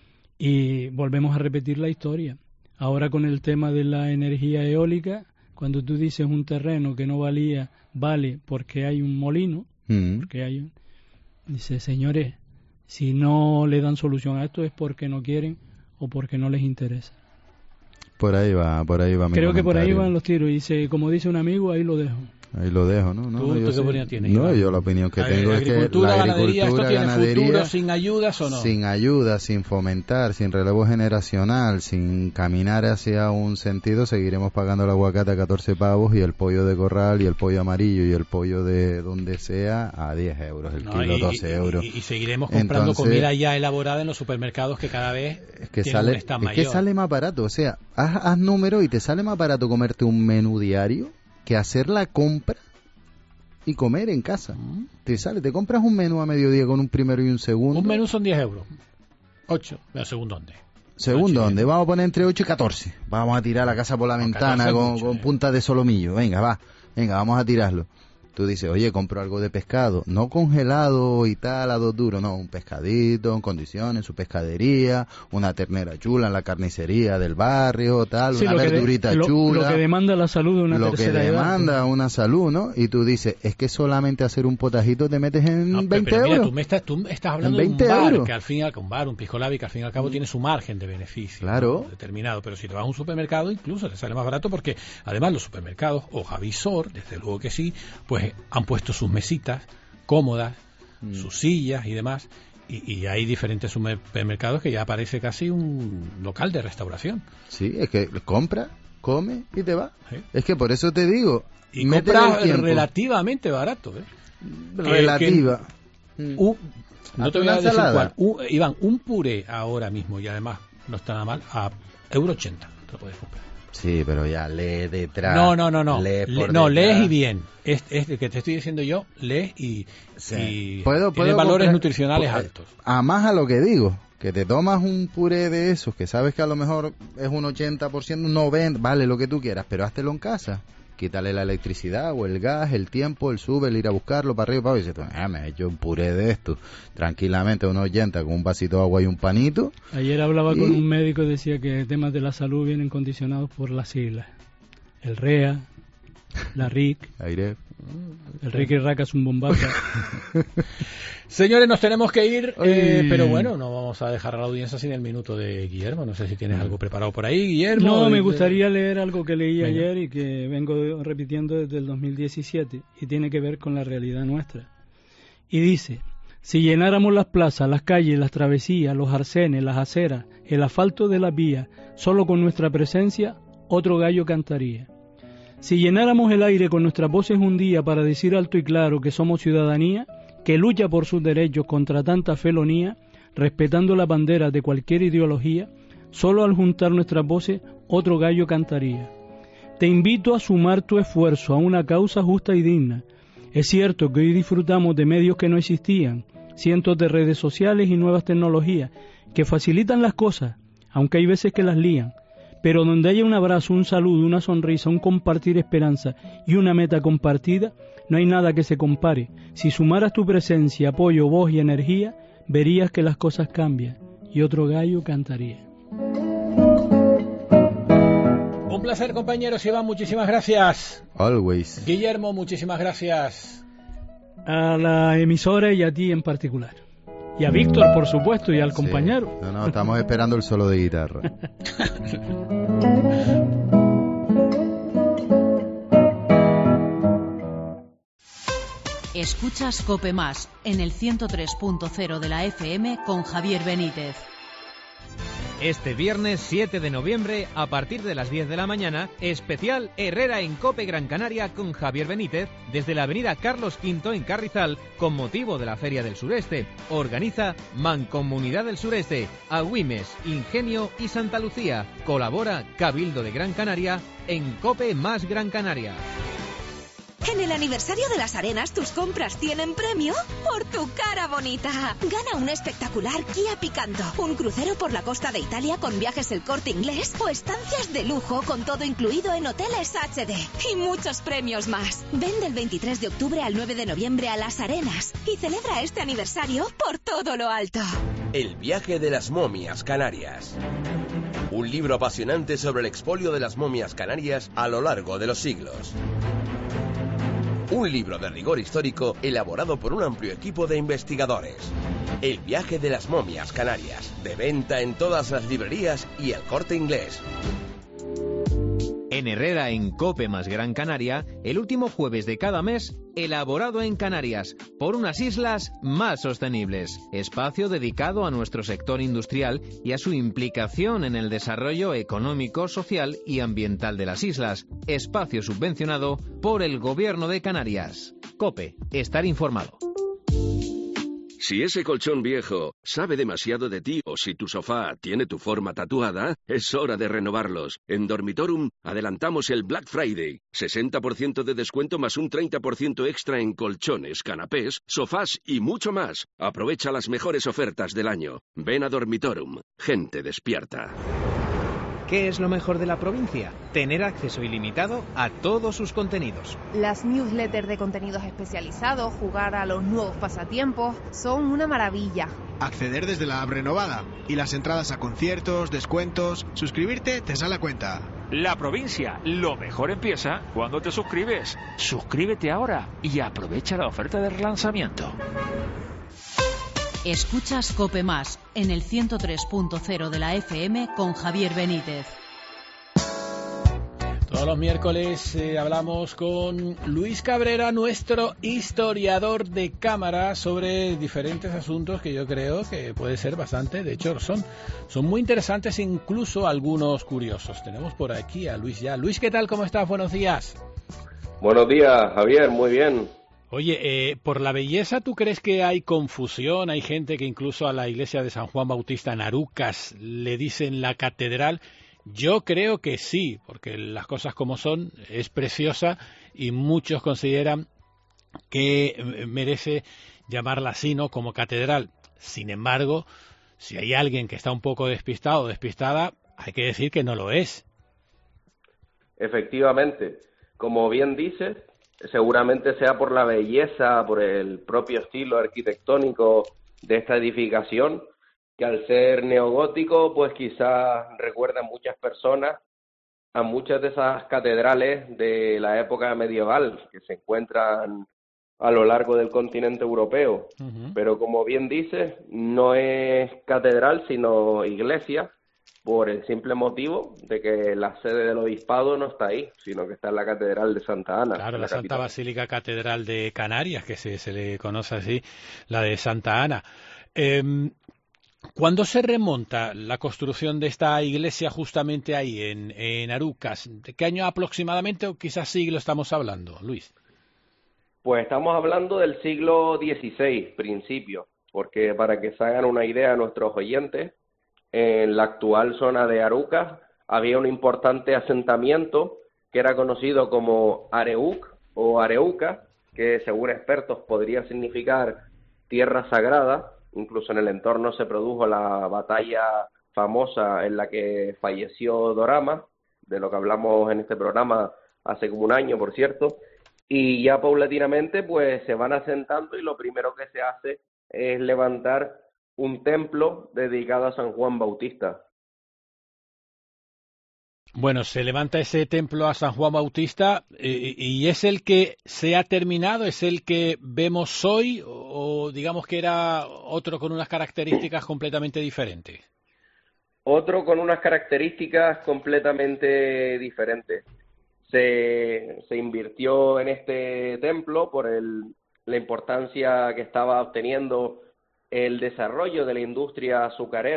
Y volvemos a repetir la historia. Ahora con el tema de la energía eólica, cuando tú dices un terreno que no valía, vale porque hay un molino, mm. porque hay un... Dice, señores, si no le dan solución a esto es porque no quieren o porque no les interesa. Por ahí va, por ahí va mi Creo comentario. que por ahí van los tiros y se, como dice un amigo, ahí lo dejo. Ahí lo dejo, ¿no? no ¿Tú, yo ¿tú sé. qué opinión tienes? No, Iván? yo la opinión que la, tengo la es que la agricultura, ganadería, ¿esto tiene ganadería, futuro sin ayudas o no? Sin ayuda, sin fomentar, sin relevo generacional, sin caminar hacia un sentido, seguiremos pagando el aguacate a catorce pavos y el pollo de corral y el pollo amarillo y el pollo de donde sea a diez euros, el no, kilo, y, doce euros. Y, y, y seguiremos comprando Entonces, comida ya elaborada en los supermercados que cada vez es que tienen sale, un stand es mayor. que sale más barato, o sea, haz, haz número y te sale más barato comerte un menú diario que hacer la compra y comer en casa. Uh-huh. Te sale, te compras un menú a mediodía con un primero y un segundo. Un menú son diez euros. ocho. ¿Pero según dónde? ¿Según dónde? Vamos a poner entre ocho y catorce. Vamos a tirar la casa por la no, ventana con, mucho, con eh. punta de solomillo. Venga, va. Venga, vamos a tirarlo. Tú dices, oye, compro algo de pescado, no congelado y tal, a dos duros, no, un pescadito en condiciones, en su pescadería, una ternera chula en la carnicería del barrio, tal, sí, una verdurita de, lo, chula. Lo que demanda la salud de una lo tercera edad. Lo que demanda edad, una salud, ¿no? Y tú dices, es que solamente hacer un potajito te metes en no, veinte pero mira, euros. Tú, me estás, tú estás hablando de un bar, euros. que al fin y al cabo, un bar, un pisco labi, que al fin y al cabo mm. tiene su margen de beneficio. Claro. ¿no? Determinado, pero si te vas a un supermercado, incluso te sale más barato porque, además, los supermercados, o Javisor, desde luego que sí, pues han puesto sus mesitas cómodas, mm. sus sillas y demás, y, y hay diferentes supermercados que ya parece casi un local de restauración. Sí, es que compra, come y te va. ¿Sí? Es que por eso te digo, y compra relativamente barato, ¿eh? Relativa. Que, que, uh, no te voy a decir cuál. Uh, Iván, un puré ahora mismo, y además no está nada mal, a euro ochenta te lo puedes comprar. Sí, pero ya lee detrás. No, no, no, no. Lee Le, no, lees y bien. Es, es que te estoy diciendo yo, lees y, sí. y ¿Puedo, tiene puedo valores comprar, nutricionales pues, altos. A más a lo que digo, que te tomas un puré de esos, que sabes que a lo mejor es un ochenta por ciento, un noventa por ciento, vale, lo que tú quieras, pero háztelo en casa. Quítale la electricidad o el gas, el tiempo, el sube, el ir a buscarlo para arriba, para abajo. Y dices, ah, me he hecho un puré de esto, tranquilamente, unos ochenta con un vasito de agua y un panito. Ayer hablaba y... con un médico y decía que temas de la salud vienen condicionados por las siglas. El R E A, la R I C. Aire. El Ricky Raca es un bombazo. Señores, nos tenemos que ir, eh, pero bueno, no vamos a dejar a la audiencia sin el minuto de Guillermo. No sé si tienes algo preparado por ahí, Guillermo. No, me gustaría leer algo que leí Venga. ayer y que vengo repitiendo desde el dos mil diecisiete y tiene que ver con la realidad nuestra. Y dice, si llenáramos las plazas, las calles, las travesías, los arcenes, las aceras, el asfalto de las vías, solo con nuestra presencia, otro gallo cantaría. Si llenáramos el aire con nuestras voces un día para decir alto y claro que somos ciudadanía, que lucha por sus derechos contra tanta felonía, respetando las banderas de cualquier ideología, solo al juntar nuestras voces, otro gallo cantaría. Te invito a sumar tu esfuerzo a una causa justa y digna. Es cierto que hoy disfrutamos de medios que no existían, cientos de redes sociales y nuevas tecnologías, que facilitan las cosas, aunque hay veces que las lían. Pero donde haya un abrazo, un saludo, una sonrisa, un compartir esperanza y una meta compartida, no hay nada que se compare. Si sumaras tu presencia, apoyo, voz y energía, verías que las cosas cambian y otro gallo cantaría. Un placer, compañeros. Iván, muchísimas gracias. Always. Guillermo, muchísimas gracias. A la emisora y a ti en particular. Y a Víctor, por supuesto, y al sí. compañero. No, no, estamos esperando el solo de guitarra. Escuchas COPE Más en el ciento tres punto cero de la F M con Javier Benítez. Este viernes siete de noviembre, a partir de las diez de la mañana, especial Herrera en COPE Gran Canaria con Javier Benítez, desde la avenida Carlos quinto en Carrizal, con motivo de la Feria del Sureste. Organiza Mancomunidad del Sureste, Agüimes, Ingenio y Santa Lucía. Colabora Cabildo de Gran Canaria en COPE más Gran Canaria. En el aniversario de las Arenas, tus compras tienen premio por tu cara bonita. Gana un espectacular Kia Picanto, un crucero por la costa de Italia con viajes El Corte Inglés o estancias de lujo con todo incluido en hoteles H D. Y muchos premios más. Ven del veintitrés de octubre al nueve de noviembre a las Arenas y celebra este aniversario por todo lo alto. El viaje de las momias canarias. Un libro apasionante sobre el expolio de las momias canarias a lo largo de los siglos. Un libro de rigor histórico elaborado por un amplio equipo de investigadores. El viaje de las momias canarias. De venta en todas las librerías y El Corte Inglés. En Herrera en COPE más Gran Canaria, el último jueves de cada mes, elaborado en Canarias, por unas islas más sostenibles. Espacio dedicado a nuestro sector industrial y a su implicación en el desarrollo económico, social y ambiental de las islas. Espacio subvencionado por el Gobierno de Canarias. COPE, estar informado. Si ese colchón viejo sabe demasiado de ti o si tu sofá tiene tu forma tatuada, es hora de renovarlos. En Dormitorum adelantamos el Black Friday. sesenta por ciento de descuento más un treinta por ciento extra en colchones, canapés, sofás y mucho más. Aprovecha las mejores ofertas del año. Ven a Dormitorum. Gente despierta. ¿Qué es lo mejor de la provincia? Tener acceso ilimitado a todos sus contenidos. Las newsletters de contenidos especializados, jugar a los nuevos pasatiempos, son una maravilla. Acceder desde la app renovada y las entradas a conciertos, descuentos, suscribirte te sale a cuenta. La provincia, lo mejor empieza cuando te suscribes. Suscríbete ahora y aprovecha la oferta de relanzamiento. Escuchas COPE Más en el ciento tres punto cero de la F M con Javier Benítez. Todos los miércoles eh, hablamos con Luis Cabrera, nuestro historiador de cámara, sobre diferentes asuntos que yo creo que puede ser bastante, de hecho son, son muy interesantes, incluso algunos curiosos. Tenemos por aquí a Luis ya. Luis, ¿qué tal? ¿Cómo estás? Buenos días. Buenos días, Javier, muy bien. Oye, eh, por la belleza, ¿tú crees que hay confusión? Hay gente que incluso a la iglesia de San Juan Bautista en Arucas le dicen la catedral. Yo creo que sí, porque las cosas como son, es preciosa y muchos consideran que merece llamarla así, ¿no?, como catedral. Sin embargo, si hay alguien que está un poco despistado o despistada, hay que decir que no lo es. Efectivamente, como bien dices, seguramente sea por la belleza, por el propio estilo arquitectónico de esta edificación, que al ser neogótico, pues quizás recuerda a muchas personas a muchas de esas catedrales de la época medieval que se encuentran a lo largo del continente europeo. Uh-huh. Pero como bien dices, no es catedral, sino iglesia, por el simple motivo de que la sede del obispado no está ahí, sino que está en la Catedral de Santa Ana. Claro, la, la Santa Basílica Catedral de Canarias, que se, se le conoce así, la de Santa Ana. Eh, ¿Cuándo se remonta la construcción de esta iglesia justamente ahí, en, en Arucas? ¿De qué año aproximadamente o quizás siglo estamos hablando, Luis? Pues estamos hablando del siglo dieciséis, principio, porque para que se hagan una idea a nuestros oyentes, en la actual zona de Arucas había un importante asentamiento que era conocido como Areuc o Areuca, que según expertos podría significar tierra sagrada. Incluso en el entorno se produjo la batalla famosa en la que falleció Dorama, de lo que hablamos en este programa hace como un año, por cierto, y ya paulatinamente pues se van asentando y lo primero que se hace es levantar un templo dedicado a San Juan Bautista. Bueno, se levanta ese templo a San Juan Bautista eh, y es el que se ha terminado, es el que vemos hoy, o digamos que era otro con unas características completamente diferentes. Otro con unas características completamente diferentes. Se, se invirtió en este templo por el, la importancia que estaba obteniendo el desarrollo de la industria azucarera,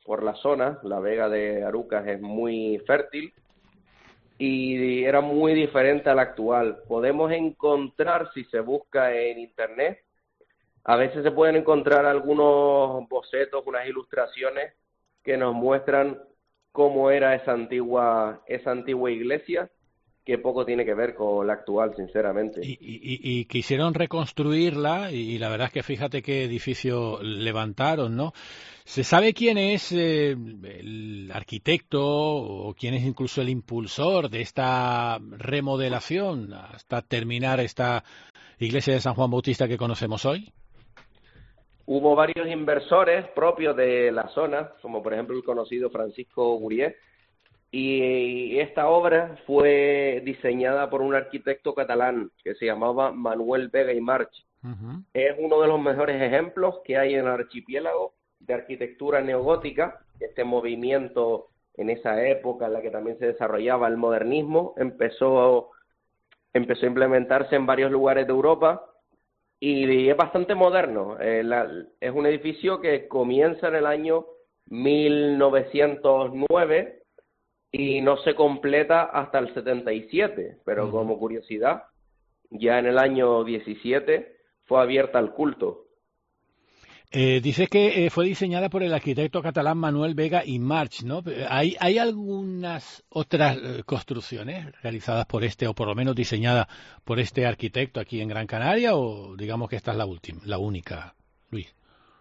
por la zona. La vega de Arucas es muy fértil y era muy diferente a la actual. Podemos encontrar, si se busca en internet, a veces se pueden encontrar algunos bocetos, unas ilustraciones que nos muestran cómo era esa antigua, esa antigua iglesia, que poco tiene que ver con la actual, sinceramente. Y, y, y quisieron reconstruirla, y la verdad es que fíjate qué edificio levantaron, ¿no? ¿Se sabe quién es eh, el arquitecto o quién es incluso el impulsor de esta remodelación hasta terminar esta iglesia de San Juan Bautista que conocemos hoy? Hubo varios inversores propios de la zona, como por ejemplo el conocido Francisco Gurié, y esta obra fue diseñada por un arquitecto catalán que se llamaba Manuel Vega y March. Uh-huh. Es uno de los mejores ejemplos que hay en el archipiélago de arquitectura neogótica. Este movimiento en esa época en la que también se desarrollaba el modernismo empezó, empezó a implementarse en varios lugares de Europa y es bastante moderno. Eh, la, es un edificio que comienza en el año mil novecientos nueve y no se completa hasta el setenta y siete, pero uh-huh. como curiosidad, ya en el año diecisiete fue abierta al culto. Eh, dices que eh, fue diseñada por el arquitecto catalán Manuel Vega y March, ¿no? ¿Hay, hay algunas otras eh, construcciones realizadas por este, o por lo menos diseñadas por este arquitecto aquí en Gran Canaria, o digamos que esta es la última, la única, Luis?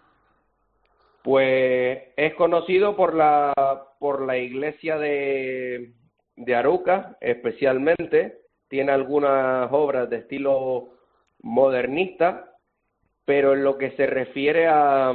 Pues es conocido por la por la iglesia de, de Arucas, especialmente. Tiene algunas obras de estilo modernista, pero en lo que se refiere a,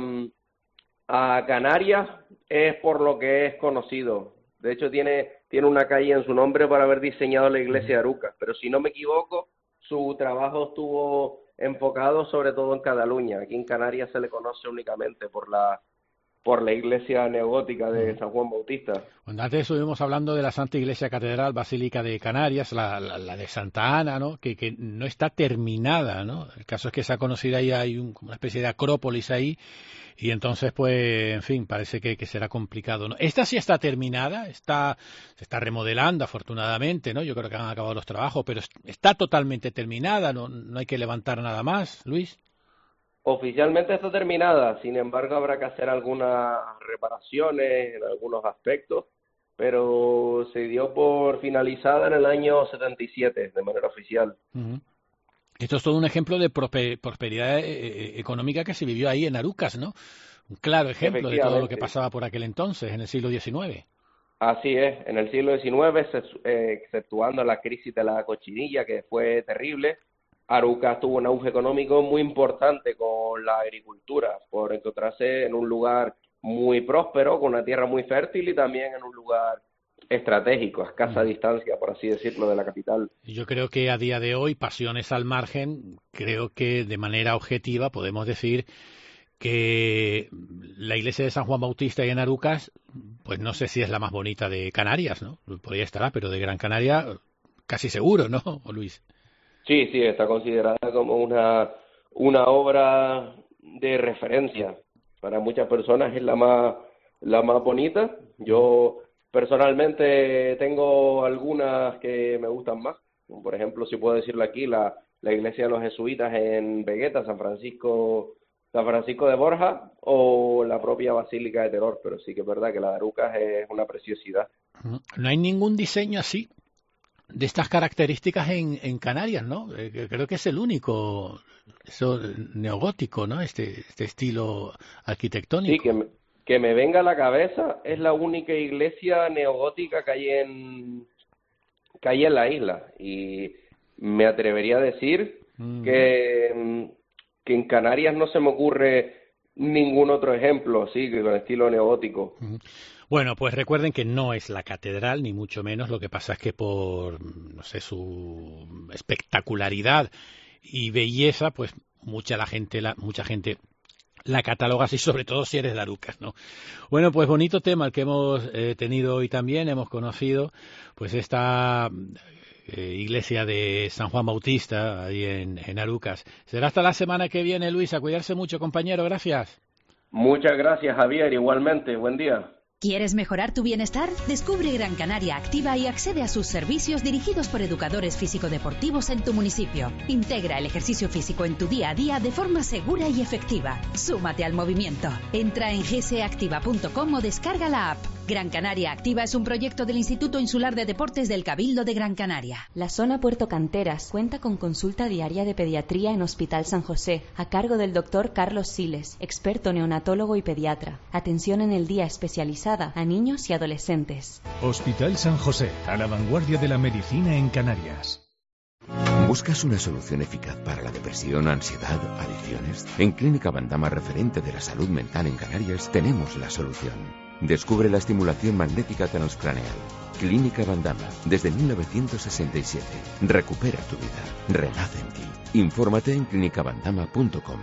a Canarias es por lo que es conocido. De hecho, tiene, tiene una calle en su nombre por haber diseñado la iglesia de Arucas, pero si no me equivoco, su trabajo estuvo enfocado sobre todo en Cataluña. Aquí en Canarias se le conoce únicamente por la por la iglesia neogótica de San Juan Bautista. Bueno, antes estuvimos hablando de la Santa Iglesia Catedral Basílica de Canarias, la, la, la de Santa Ana, ¿no? Que, que no está terminada, ¿no? El caso es que se ha conocido ahí, hay un, una especie de acrópolis ahí, y entonces, pues, en fin, parece que, que será complicado, ¿no? Esta sí está terminada, está se está remodelando, afortunadamente, ¿no? Yo creo que han acabado los trabajos, pero está totalmente terminada, no, no hay que levantar nada más, Luis. Oficialmente está terminada, sin embargo habrá que hacer algunas reparaciones en algunos aspectos, pero se dio por finalizada en el año setenta y siete de manera oficial. Uh-huh. Esto es todo un ejemplo de prosper- prosperidad eh, económica que se vivió ahí en Arucas, ¿no? Un claro ejemplo de todo lo que pasaba por aquel entonces, en el siglo diecinueve. Así es, en el siglo diecinueve, eh, exceptuando la crisis de la cochinilla, que fue terrible, Arucas tuvo un auge económico muy importante con la agricultura, por encontrarse en un lugar muy próspero, con una tierra muy fértil y también en un lugar estratégico, a escasa mm. distancia, por así decirlo, de la capital. Yo creo que a día de hoy, pasiones al margen, creo que de manera objetiva podemos decir que la iglesia de San Juan Bautista y en Arucas, pues no sé si es la más bonita de Canarias, ¿no? Podría estar, pero de Gran Canaria casi seguro, ¿no, Luis? Sí, sí, está considerada como una, una obra de referencia. Para muchas personas es la más, la más bonita. Yo personalmente tengo algunas que me gustan más. Por ejemplo, si puedo decirlo aquí, la, la iglesia de los jesuitas en Vegueta, San Francisco, San Francisco de Borja, o la propia Basílica de Teror. Pero sí que es verdad que la de Arucas es una preciosidad. No hay ningún diseño así de estas características en, en Canarias, ¿no? Eh, creo que es el único, eso neogótico, ¿no? Este, este estilo arquitectónico. Sí, que me, que me venga a la cabeza, es la única iglesia neogótica que hay en que hay en la isla, y me atrevería a decir mm. que, que en Canarias no se me ocurre ningún otro ejemplo así que con estilo neogótico. Mm. Bueno, pues recuerden que no es la catedral, ni mucho menos. Lo que pasa es que por, no sé, su espectacularidad y belleza, pues mucha la gente, la, mucha gente la cataloga así, sobre todo si eres de Arucas, ¿no? Bueno, pues bonito tema el que hemos eh, tenido hoy también. Hemos conocido, pues, esta eh, iglesia de San Juan Bautista ahí en, en Arucas. Será hasta la semana que viene, Luis. A cuidarse mucho, compañero. Gracias. Muchas gracias, Javier. Igualmente. Buen día. ¿Quieres mejorar tu bienestar? Descubre Gran Canaria Activa y accede a sus servicios dirigidos por educadores físico-deportivos en tu municipio. Integra el ejercicio físico en tu día a día de forma segura y efectiva. Súmate al movimiento. Entra en g s activa punto com o descarga la app. Gran Canaria Activa es un proyecto del Instituto Insular de Deportes del Cabildo de Gran Canaria. La zona Puerto Canteras cuenta con consulta diaria de pediatría en Hospital San José, a cargo del doctor Carlos Siles, experto neonatólogo y pediatra. Atención en el día especializada a niños y adolescentes. Hospital San José, a la vanguardia de la medicina en Canarias. ¿Buscas una solución eficaz para la depresión, ansiedad, adicciones? En Clínica Bandama, referente de la salud mental en Canarias, tenemos la solución. Descubre la estimulación magnética transcraneal. Clínica Bandama, desde mil novecientos sesenta y siete. Recupera tu vida. Renace en ti. Infórmate en clínica bandama punto com.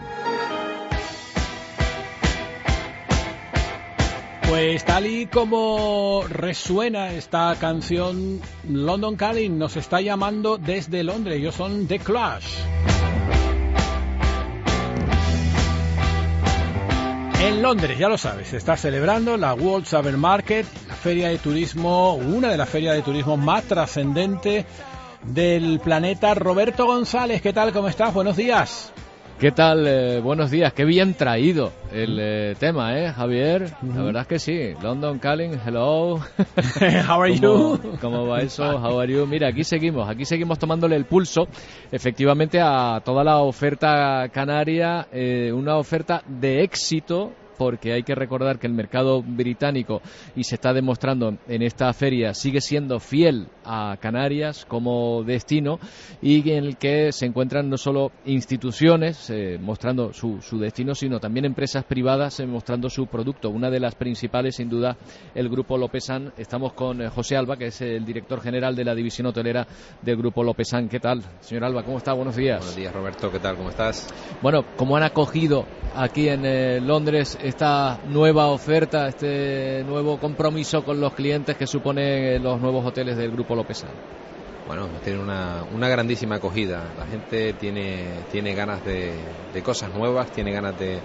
Pues tal y como resuena esta canción, London Calling nos está llamando desde Londres. Ellos son The Clash. En Londres, ya lo sabes, se está celebrando la World Travel Market, la feria de turismo, una de las ferias de turismo más trascendentes del planeta. Roberto González, ¿qué tal? ¿Cómo estás? Buenos días. ¿Qué tal? Eh, buenos días. Qué bien traído el eh, tema, ¿eh, Javier? Uh-huh. La verdad es que sí. London Calling, hello. How are ¿Cómo, you? ¿Cómo va eso? How are you? Mira, aquí seguimos. Aquí seguimos tomándole el pulso, efectivamente, a toda la oferta canaria. Eh, una oferta de éxito, porque hay que recordar que el mercado británico, y se está demostrando en esta feria, sigue siendo fiel a Canarias como destino, y en el que se encuentran no solo instituciones eh, mostrando su, su destino, sino también empresas privadas eh, mostrando su producto. Una de las principales, sin duda, el Grupo Lopesan. Estamos con eh, José Alba, que es el director general de la división hotelera del Grupo Lopesan. ¿Qué tal, señor Alba? ¿Cómo está? Buenos días. Buenos días, Roberto. ¿Qué tal? ¿Cómo estás? Bueno, ¿cómo han acogido aquí en eh, Londres esta nueva oferta, este nuevo compromiso con los clientes que supone los nuevos hoteles del Grupo Lopesan? Bueno, tiene una, una grandísima acogida. La gente tiene, tiene ganas de, de cosas nuevas, tiene ganas de,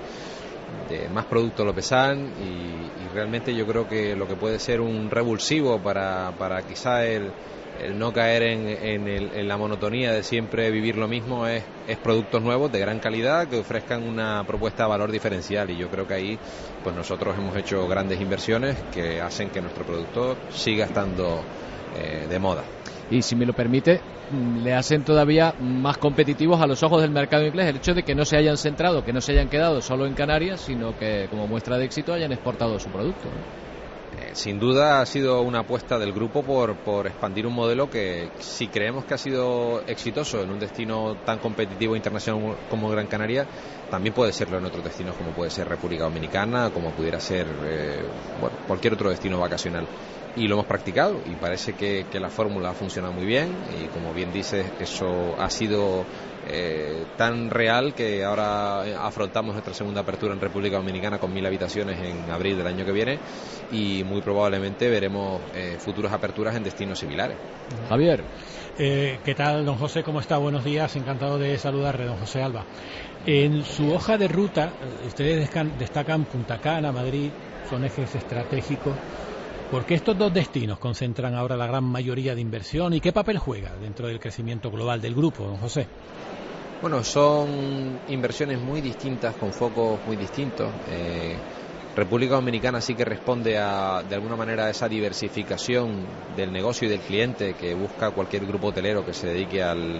de más producto Lopesan, y, y realmente yo creo que lo que puede ser un revulsivo para, para quizá el, el no caer en, en, el, en la monotonía de siempre vivir lo mismo es, es productos nuevos de gran calidad que ofrezcan una propuesta de valor diferencial, y yo creo que ahí pues nosotros hemos hecho grandes inversiones que hacen que nuestro producto siga estando eh, de moda. Y si me lo permite, le hacen todavía más competitivos a los ojos del mercado inglés el hecho de que no se hayan centrado, que no se hayan quedado solo en Canarias, sino que como muestra de éxito hayan exportado su producto, ¿no? Sin duda ha sido una apuesta del grupo por, por expandir un modelo que, si creemos que ha sido exitoso en un destino tan competitivo internacional como Gran Canaria, también puede serlo en otros destinos como puede ser República Dominicana, como pudiera ser eh, bueno, cualquier otro destino vacacional. Y lo hemos practicado y parece que, que la fórmula funciona muy bien, y como bien dices, eso ha sido eh, tan real que ahora afrontamos nuestra segunda apertura en República Dominicana con mil habitaciones en abril del año que viene, y muy probablemente veremos eh, futuras aperturas en destinos similares. Javier. Eh, ¿Qué tal, don José? ¿Cómo está? Buenos días, encantado de saludarle, don José Alba. En su hoja de ruta, ustedes destacan Punta Cana, Madrid, son ejes estratégicos. ¿Por qué estos dos destinos concentran ahora la gran mayoría de inversión y qué papel juega dentro del crecimiento global del grupo, don José? Bueno, son inversiones muy distintas, con focos muy distintos. Eh, República Dominicana sí que responde a, de alguna manera, a esa diversificación del negocio y del cliente que busca cualquier grupo hotelero que se dedique al,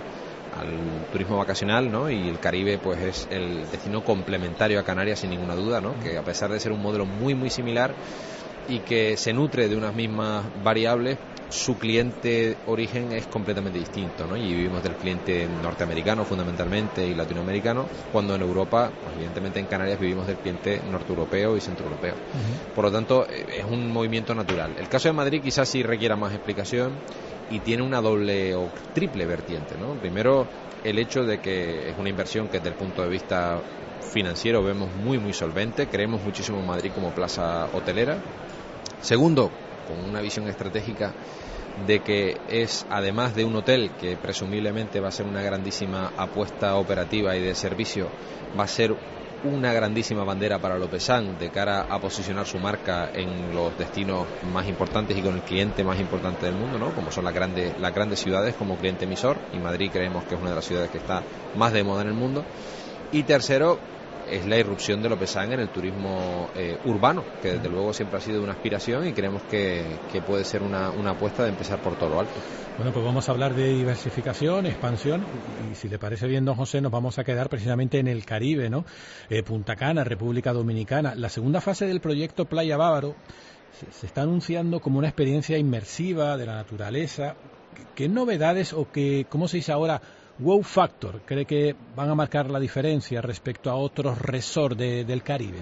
al turismo vacacional, ¿no? Y el Caribe pues es el destino complementario a Canarias, sin ninguna duda, ¿no? Que a pesar de ser un modelo muy muy similar y que se nutre de unas mismas variables, su cliente origen es completamente distinto, ¿no? Y vivimos del cliente norteamericano fundamentalmente y latinoamericano, cuando en Europa, pues evidentemente en Canarias vivimos del cliente norteuropeo y centroeuropeo. Uh-huh. Por lo tanto, es un movimiento natural. El caso de Madrid quizás sí requiera más explicación y tiene una doble o triple vertiente, ¿no? Primero, el hecho de que es una inversión que desde el punto de vista financiero vemos muy muy solvente, creemos muchísimo en Madrid como plaza hotelera. Segundo, con una visión estratégica de que es, además de un hotel que presumiblemente va a ser una grandísima apuesta operativa y de servicio, va a ser una grandísima bandera para Lopezán de cara a posicionar su marca en los destinos más importantes y con el cliente más importante del mundo, ¿no? Como son las grandes, las grandes ciudades como cliente emisor, y Madrid creemos que es una de las ciudades que está más de moda en el mundo. Y tercero, es la irrupción de Lopezán en el turismo eh, urbano, que desde luego siempre ha sido una aspiración y creemos que, que puede ser una, una apuesta de empezar por todo lo alto. Bueno, pues vamos a hablar de diversificación, expansión, y si le parece bien, don José, nos vamos a quedar precisamente en el Caribe, ¿no? Eh, Punta Cana, República Dominicana. La segunda fase del proyecto Playa Bávaro se, se está anunciando como una experiencia inmersiva de la naturaleza. ¿Qué, qué novedades o qué, cómo se dice ahora, wow factor cree que van a marcar la diferencia respecto a otros resorts de, del Caribe?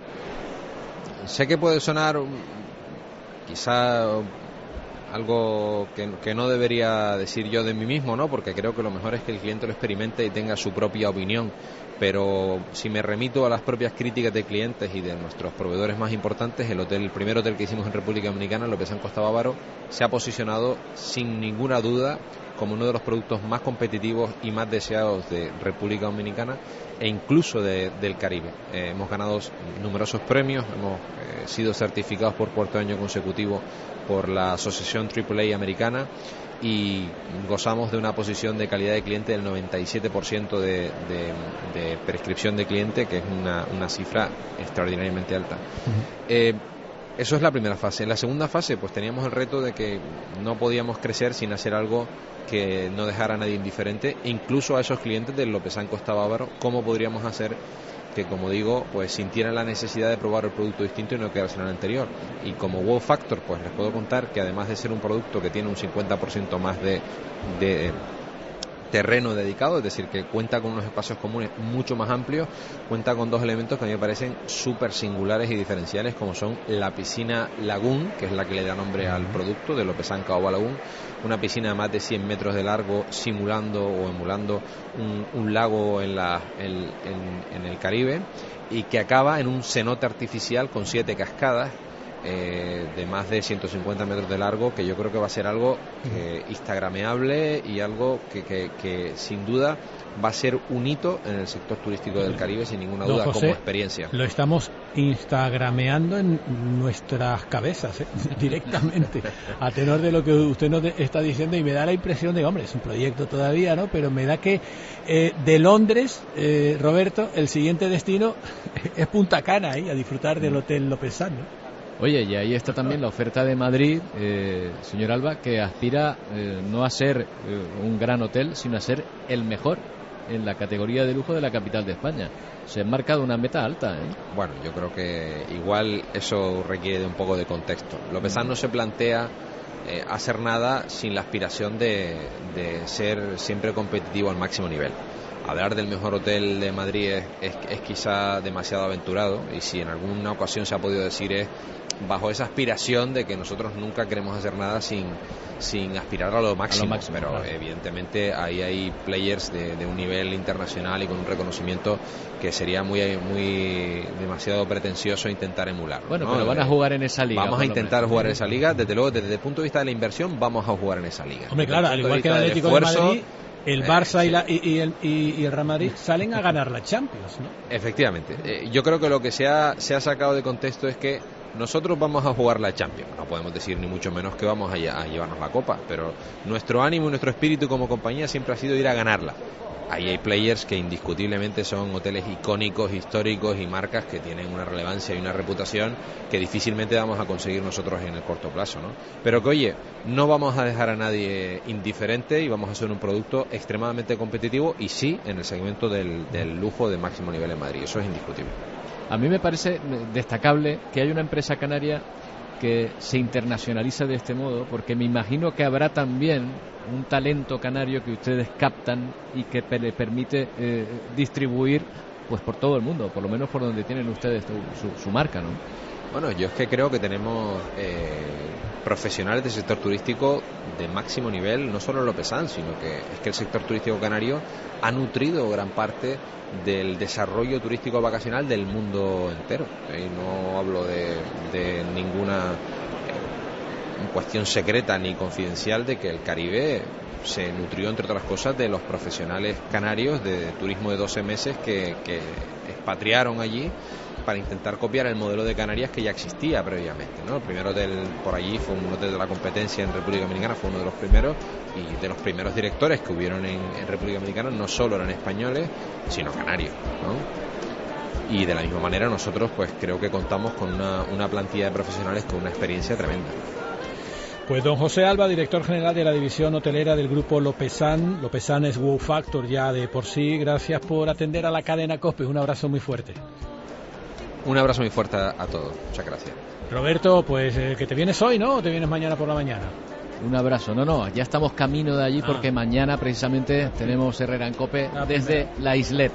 Sé que puede sonar quizá algo que, que no debería decir yo de mí mismo, ¿no? Porque creo que lo mejor es que el cliente lo experimente y tenga su propia opinión. Pero si me remito a las propias críticas de clientes y de nuestros proveedores más importantes, el hotel, el primer hotel que hicimos en República Dominicana, Lopezán Costa Bávaro, se ha posicionado sin ninguna duda como uno de los productos más competitivos y más deseados de República Dominicana e incluso de, del Caribe. Eh, hemos ganado numerosos premios, hemos eh, sido certificados por cuarto año consecutivo por la Asociación triple A americana y gozamos de una posición de calidad de cliente del noventa y siete por ciento de, de, de prescripción de cliente, que es una, una cifra extraordinariamente alta. Uh-huh. Eh, Eso es la primera fase. En la segunda fase, pues teníamos el reto de que no podíamos crecer sin hacer algo que no dejara a nadie indiferente, incluso a esos clientes del Lopezán Costa Bávaro. ¿Cómo podríamos hacer que, como digo, pues sintieran la necesidad de probar el producto distinto y no quedarse en el anterior? Y como wow factor, pues les puedo contar que además de ser un producto que tiene un cincuenta por ciento más de, de terreno dedicado, es decir, que cuenta con unos espacios comunes mucho más amplios, cuenta con dos elementos que a mí me parecen súper singulares y diferenciales, como son la piscina Lagoon, que es la que le da nombre al producto de Lopezán Caoba Lagoon, una piscina de más de cien metros de largo, simulando o emulando un, un lago en, la, en, en, en el Caribe, y que acaba en un cenote artificial con siete cascadas, Eh, de más de ciento cincuenta metros de largo, que yo creo que va a ser algo eh, instagrameable y algo que, que, que sin duda va a ser un hito en el sector turístico del Caribe, sin ninguna duda, José, como experiencia. Lo estamos instagrameando en nuestras cabezas, ¿eh? directamente, a tenor de lo que usted nos está diciendo, y me da la impresión de, hombre, es un proyecto todavía, ¿no? Pero me da que eh, de Londres, eh, Roberto, el siguiente destino es Punta Cana, ¿eh? A disfrutar del Hotel Lopezán, ¿no? Oye, y ahí está también la oferta de Madrid, eh, señor Alba, que aspira eh, no a ser eh, un gran hotel, sino a ser el mejor en la categoría de lujo de la capital de España. Se ha marcado una meta alta, ¿eh? Bueno, yo creo que igual eso requiere de un poco de contexto. Lopezán no se plantea eh, hacer nada sin la aspiración de, de ser siempre competitivo al máximo nivel. Hablar del mejor hotel de Madrid es, es, es quizá demasiado aventurado, y si en alguna ocasión se ha podido decir es bajo esa aspiración de que nosotros nunca queremos hacer nada sin, sin aspirar a lo máximo, a lo máximo pero claro. Evidentemente ahí hay players de, de un nivel internacional y con un reconocimiento que sería muy muy demasiado pretencioso intentar emular. Bueno, ¿no? pero van a jugar en esa liga. Vamos a intentar jugar en esa liga, desde luego desde el punto de vista de la inversión vamos a jugar en esa liga. Hombre, claro, al igual que el Atlético de Madrid, el Barça eh, sí. y, la, y, y, el, y, y el Real Madrid salen a ganar la Champions, ¿no? Efectivamente. Eh, yo creo que lo que se ha, se ha sacado de contexto es que nosotros vamos a jugar la Champions. No podemos decir ni mucho menos que vamos a, a llevarnos la Copa, pero nuestro ánimo y nuestro espíritu como compañía siempre ha sido ir a ganarla. Ahí hay players que indiscutiblemente son hoteles icónicos, históricos y marcas que tienen una relevancia y una reputación que difícilmente vamos a conseguir nosotros en el corto plazo, ¿no? Pero que, oye, no vamos a dejar a nadie indiferente y vamos a hacer un producto extremadamente competitivo, y sí en el segmento del, del lujo de máximo nivel en Madrid. Eso es indiscutible. A mí me parece destacable que haya una empresa canaria que se internacionaliza de este modo, porque me imagino que habrá también un talento canario que ustedes captan y que le permite eh, distribuir pues por todo el mundo, por lo menos por donde tienen ustedes su, su, su marca, ¿no? Bueno, yo es que creo que tenemos eh, profesionales del sector turístico de máximo nivel, no solo en Lopezán, sino que es que el sector turístico canario ha nutrido gran parte del desarrollo turístico vacacional del mundo entero. Y no hablo de, de ninguna eh, cuestión secreta ni confidencial de que el Caribe se nutrió, entre otras cosas, de los profesionales canarios de turismo de doce meses que, que expatriaron allí para intentar copiar el modelo de Canarias que ya existía previamente, ¿no? El primero del, por allí fue un hotel de la competencia en República Dominicana, fue uno de los primeros, y de los primeros directores que hubieron en, en República Dominicana no solo eran españoles, sino canarios, ¿no? Y de la misma manera nosotros pues creo que contamos con una, una plantilla de profesionales con una experiencia tremenda. Pues don José Alba, director general de la división hotelera del grupo Lopezán. Lopezán es Wow Factor ya de por sí. Gracias por atender a la cadena COPE. Un abrazo muy fuerte. Un abrazo muy fuerte a, a todos. Muchas gracias. Roberto, pues eh, que te vienes hoy, ¿no? ¿O te vienes mañana por la mañana? Un abrazo. No, no, ya estamos camino de allí ah. porque mañana precisamente tenemos Herrera en COPE desde la isleta.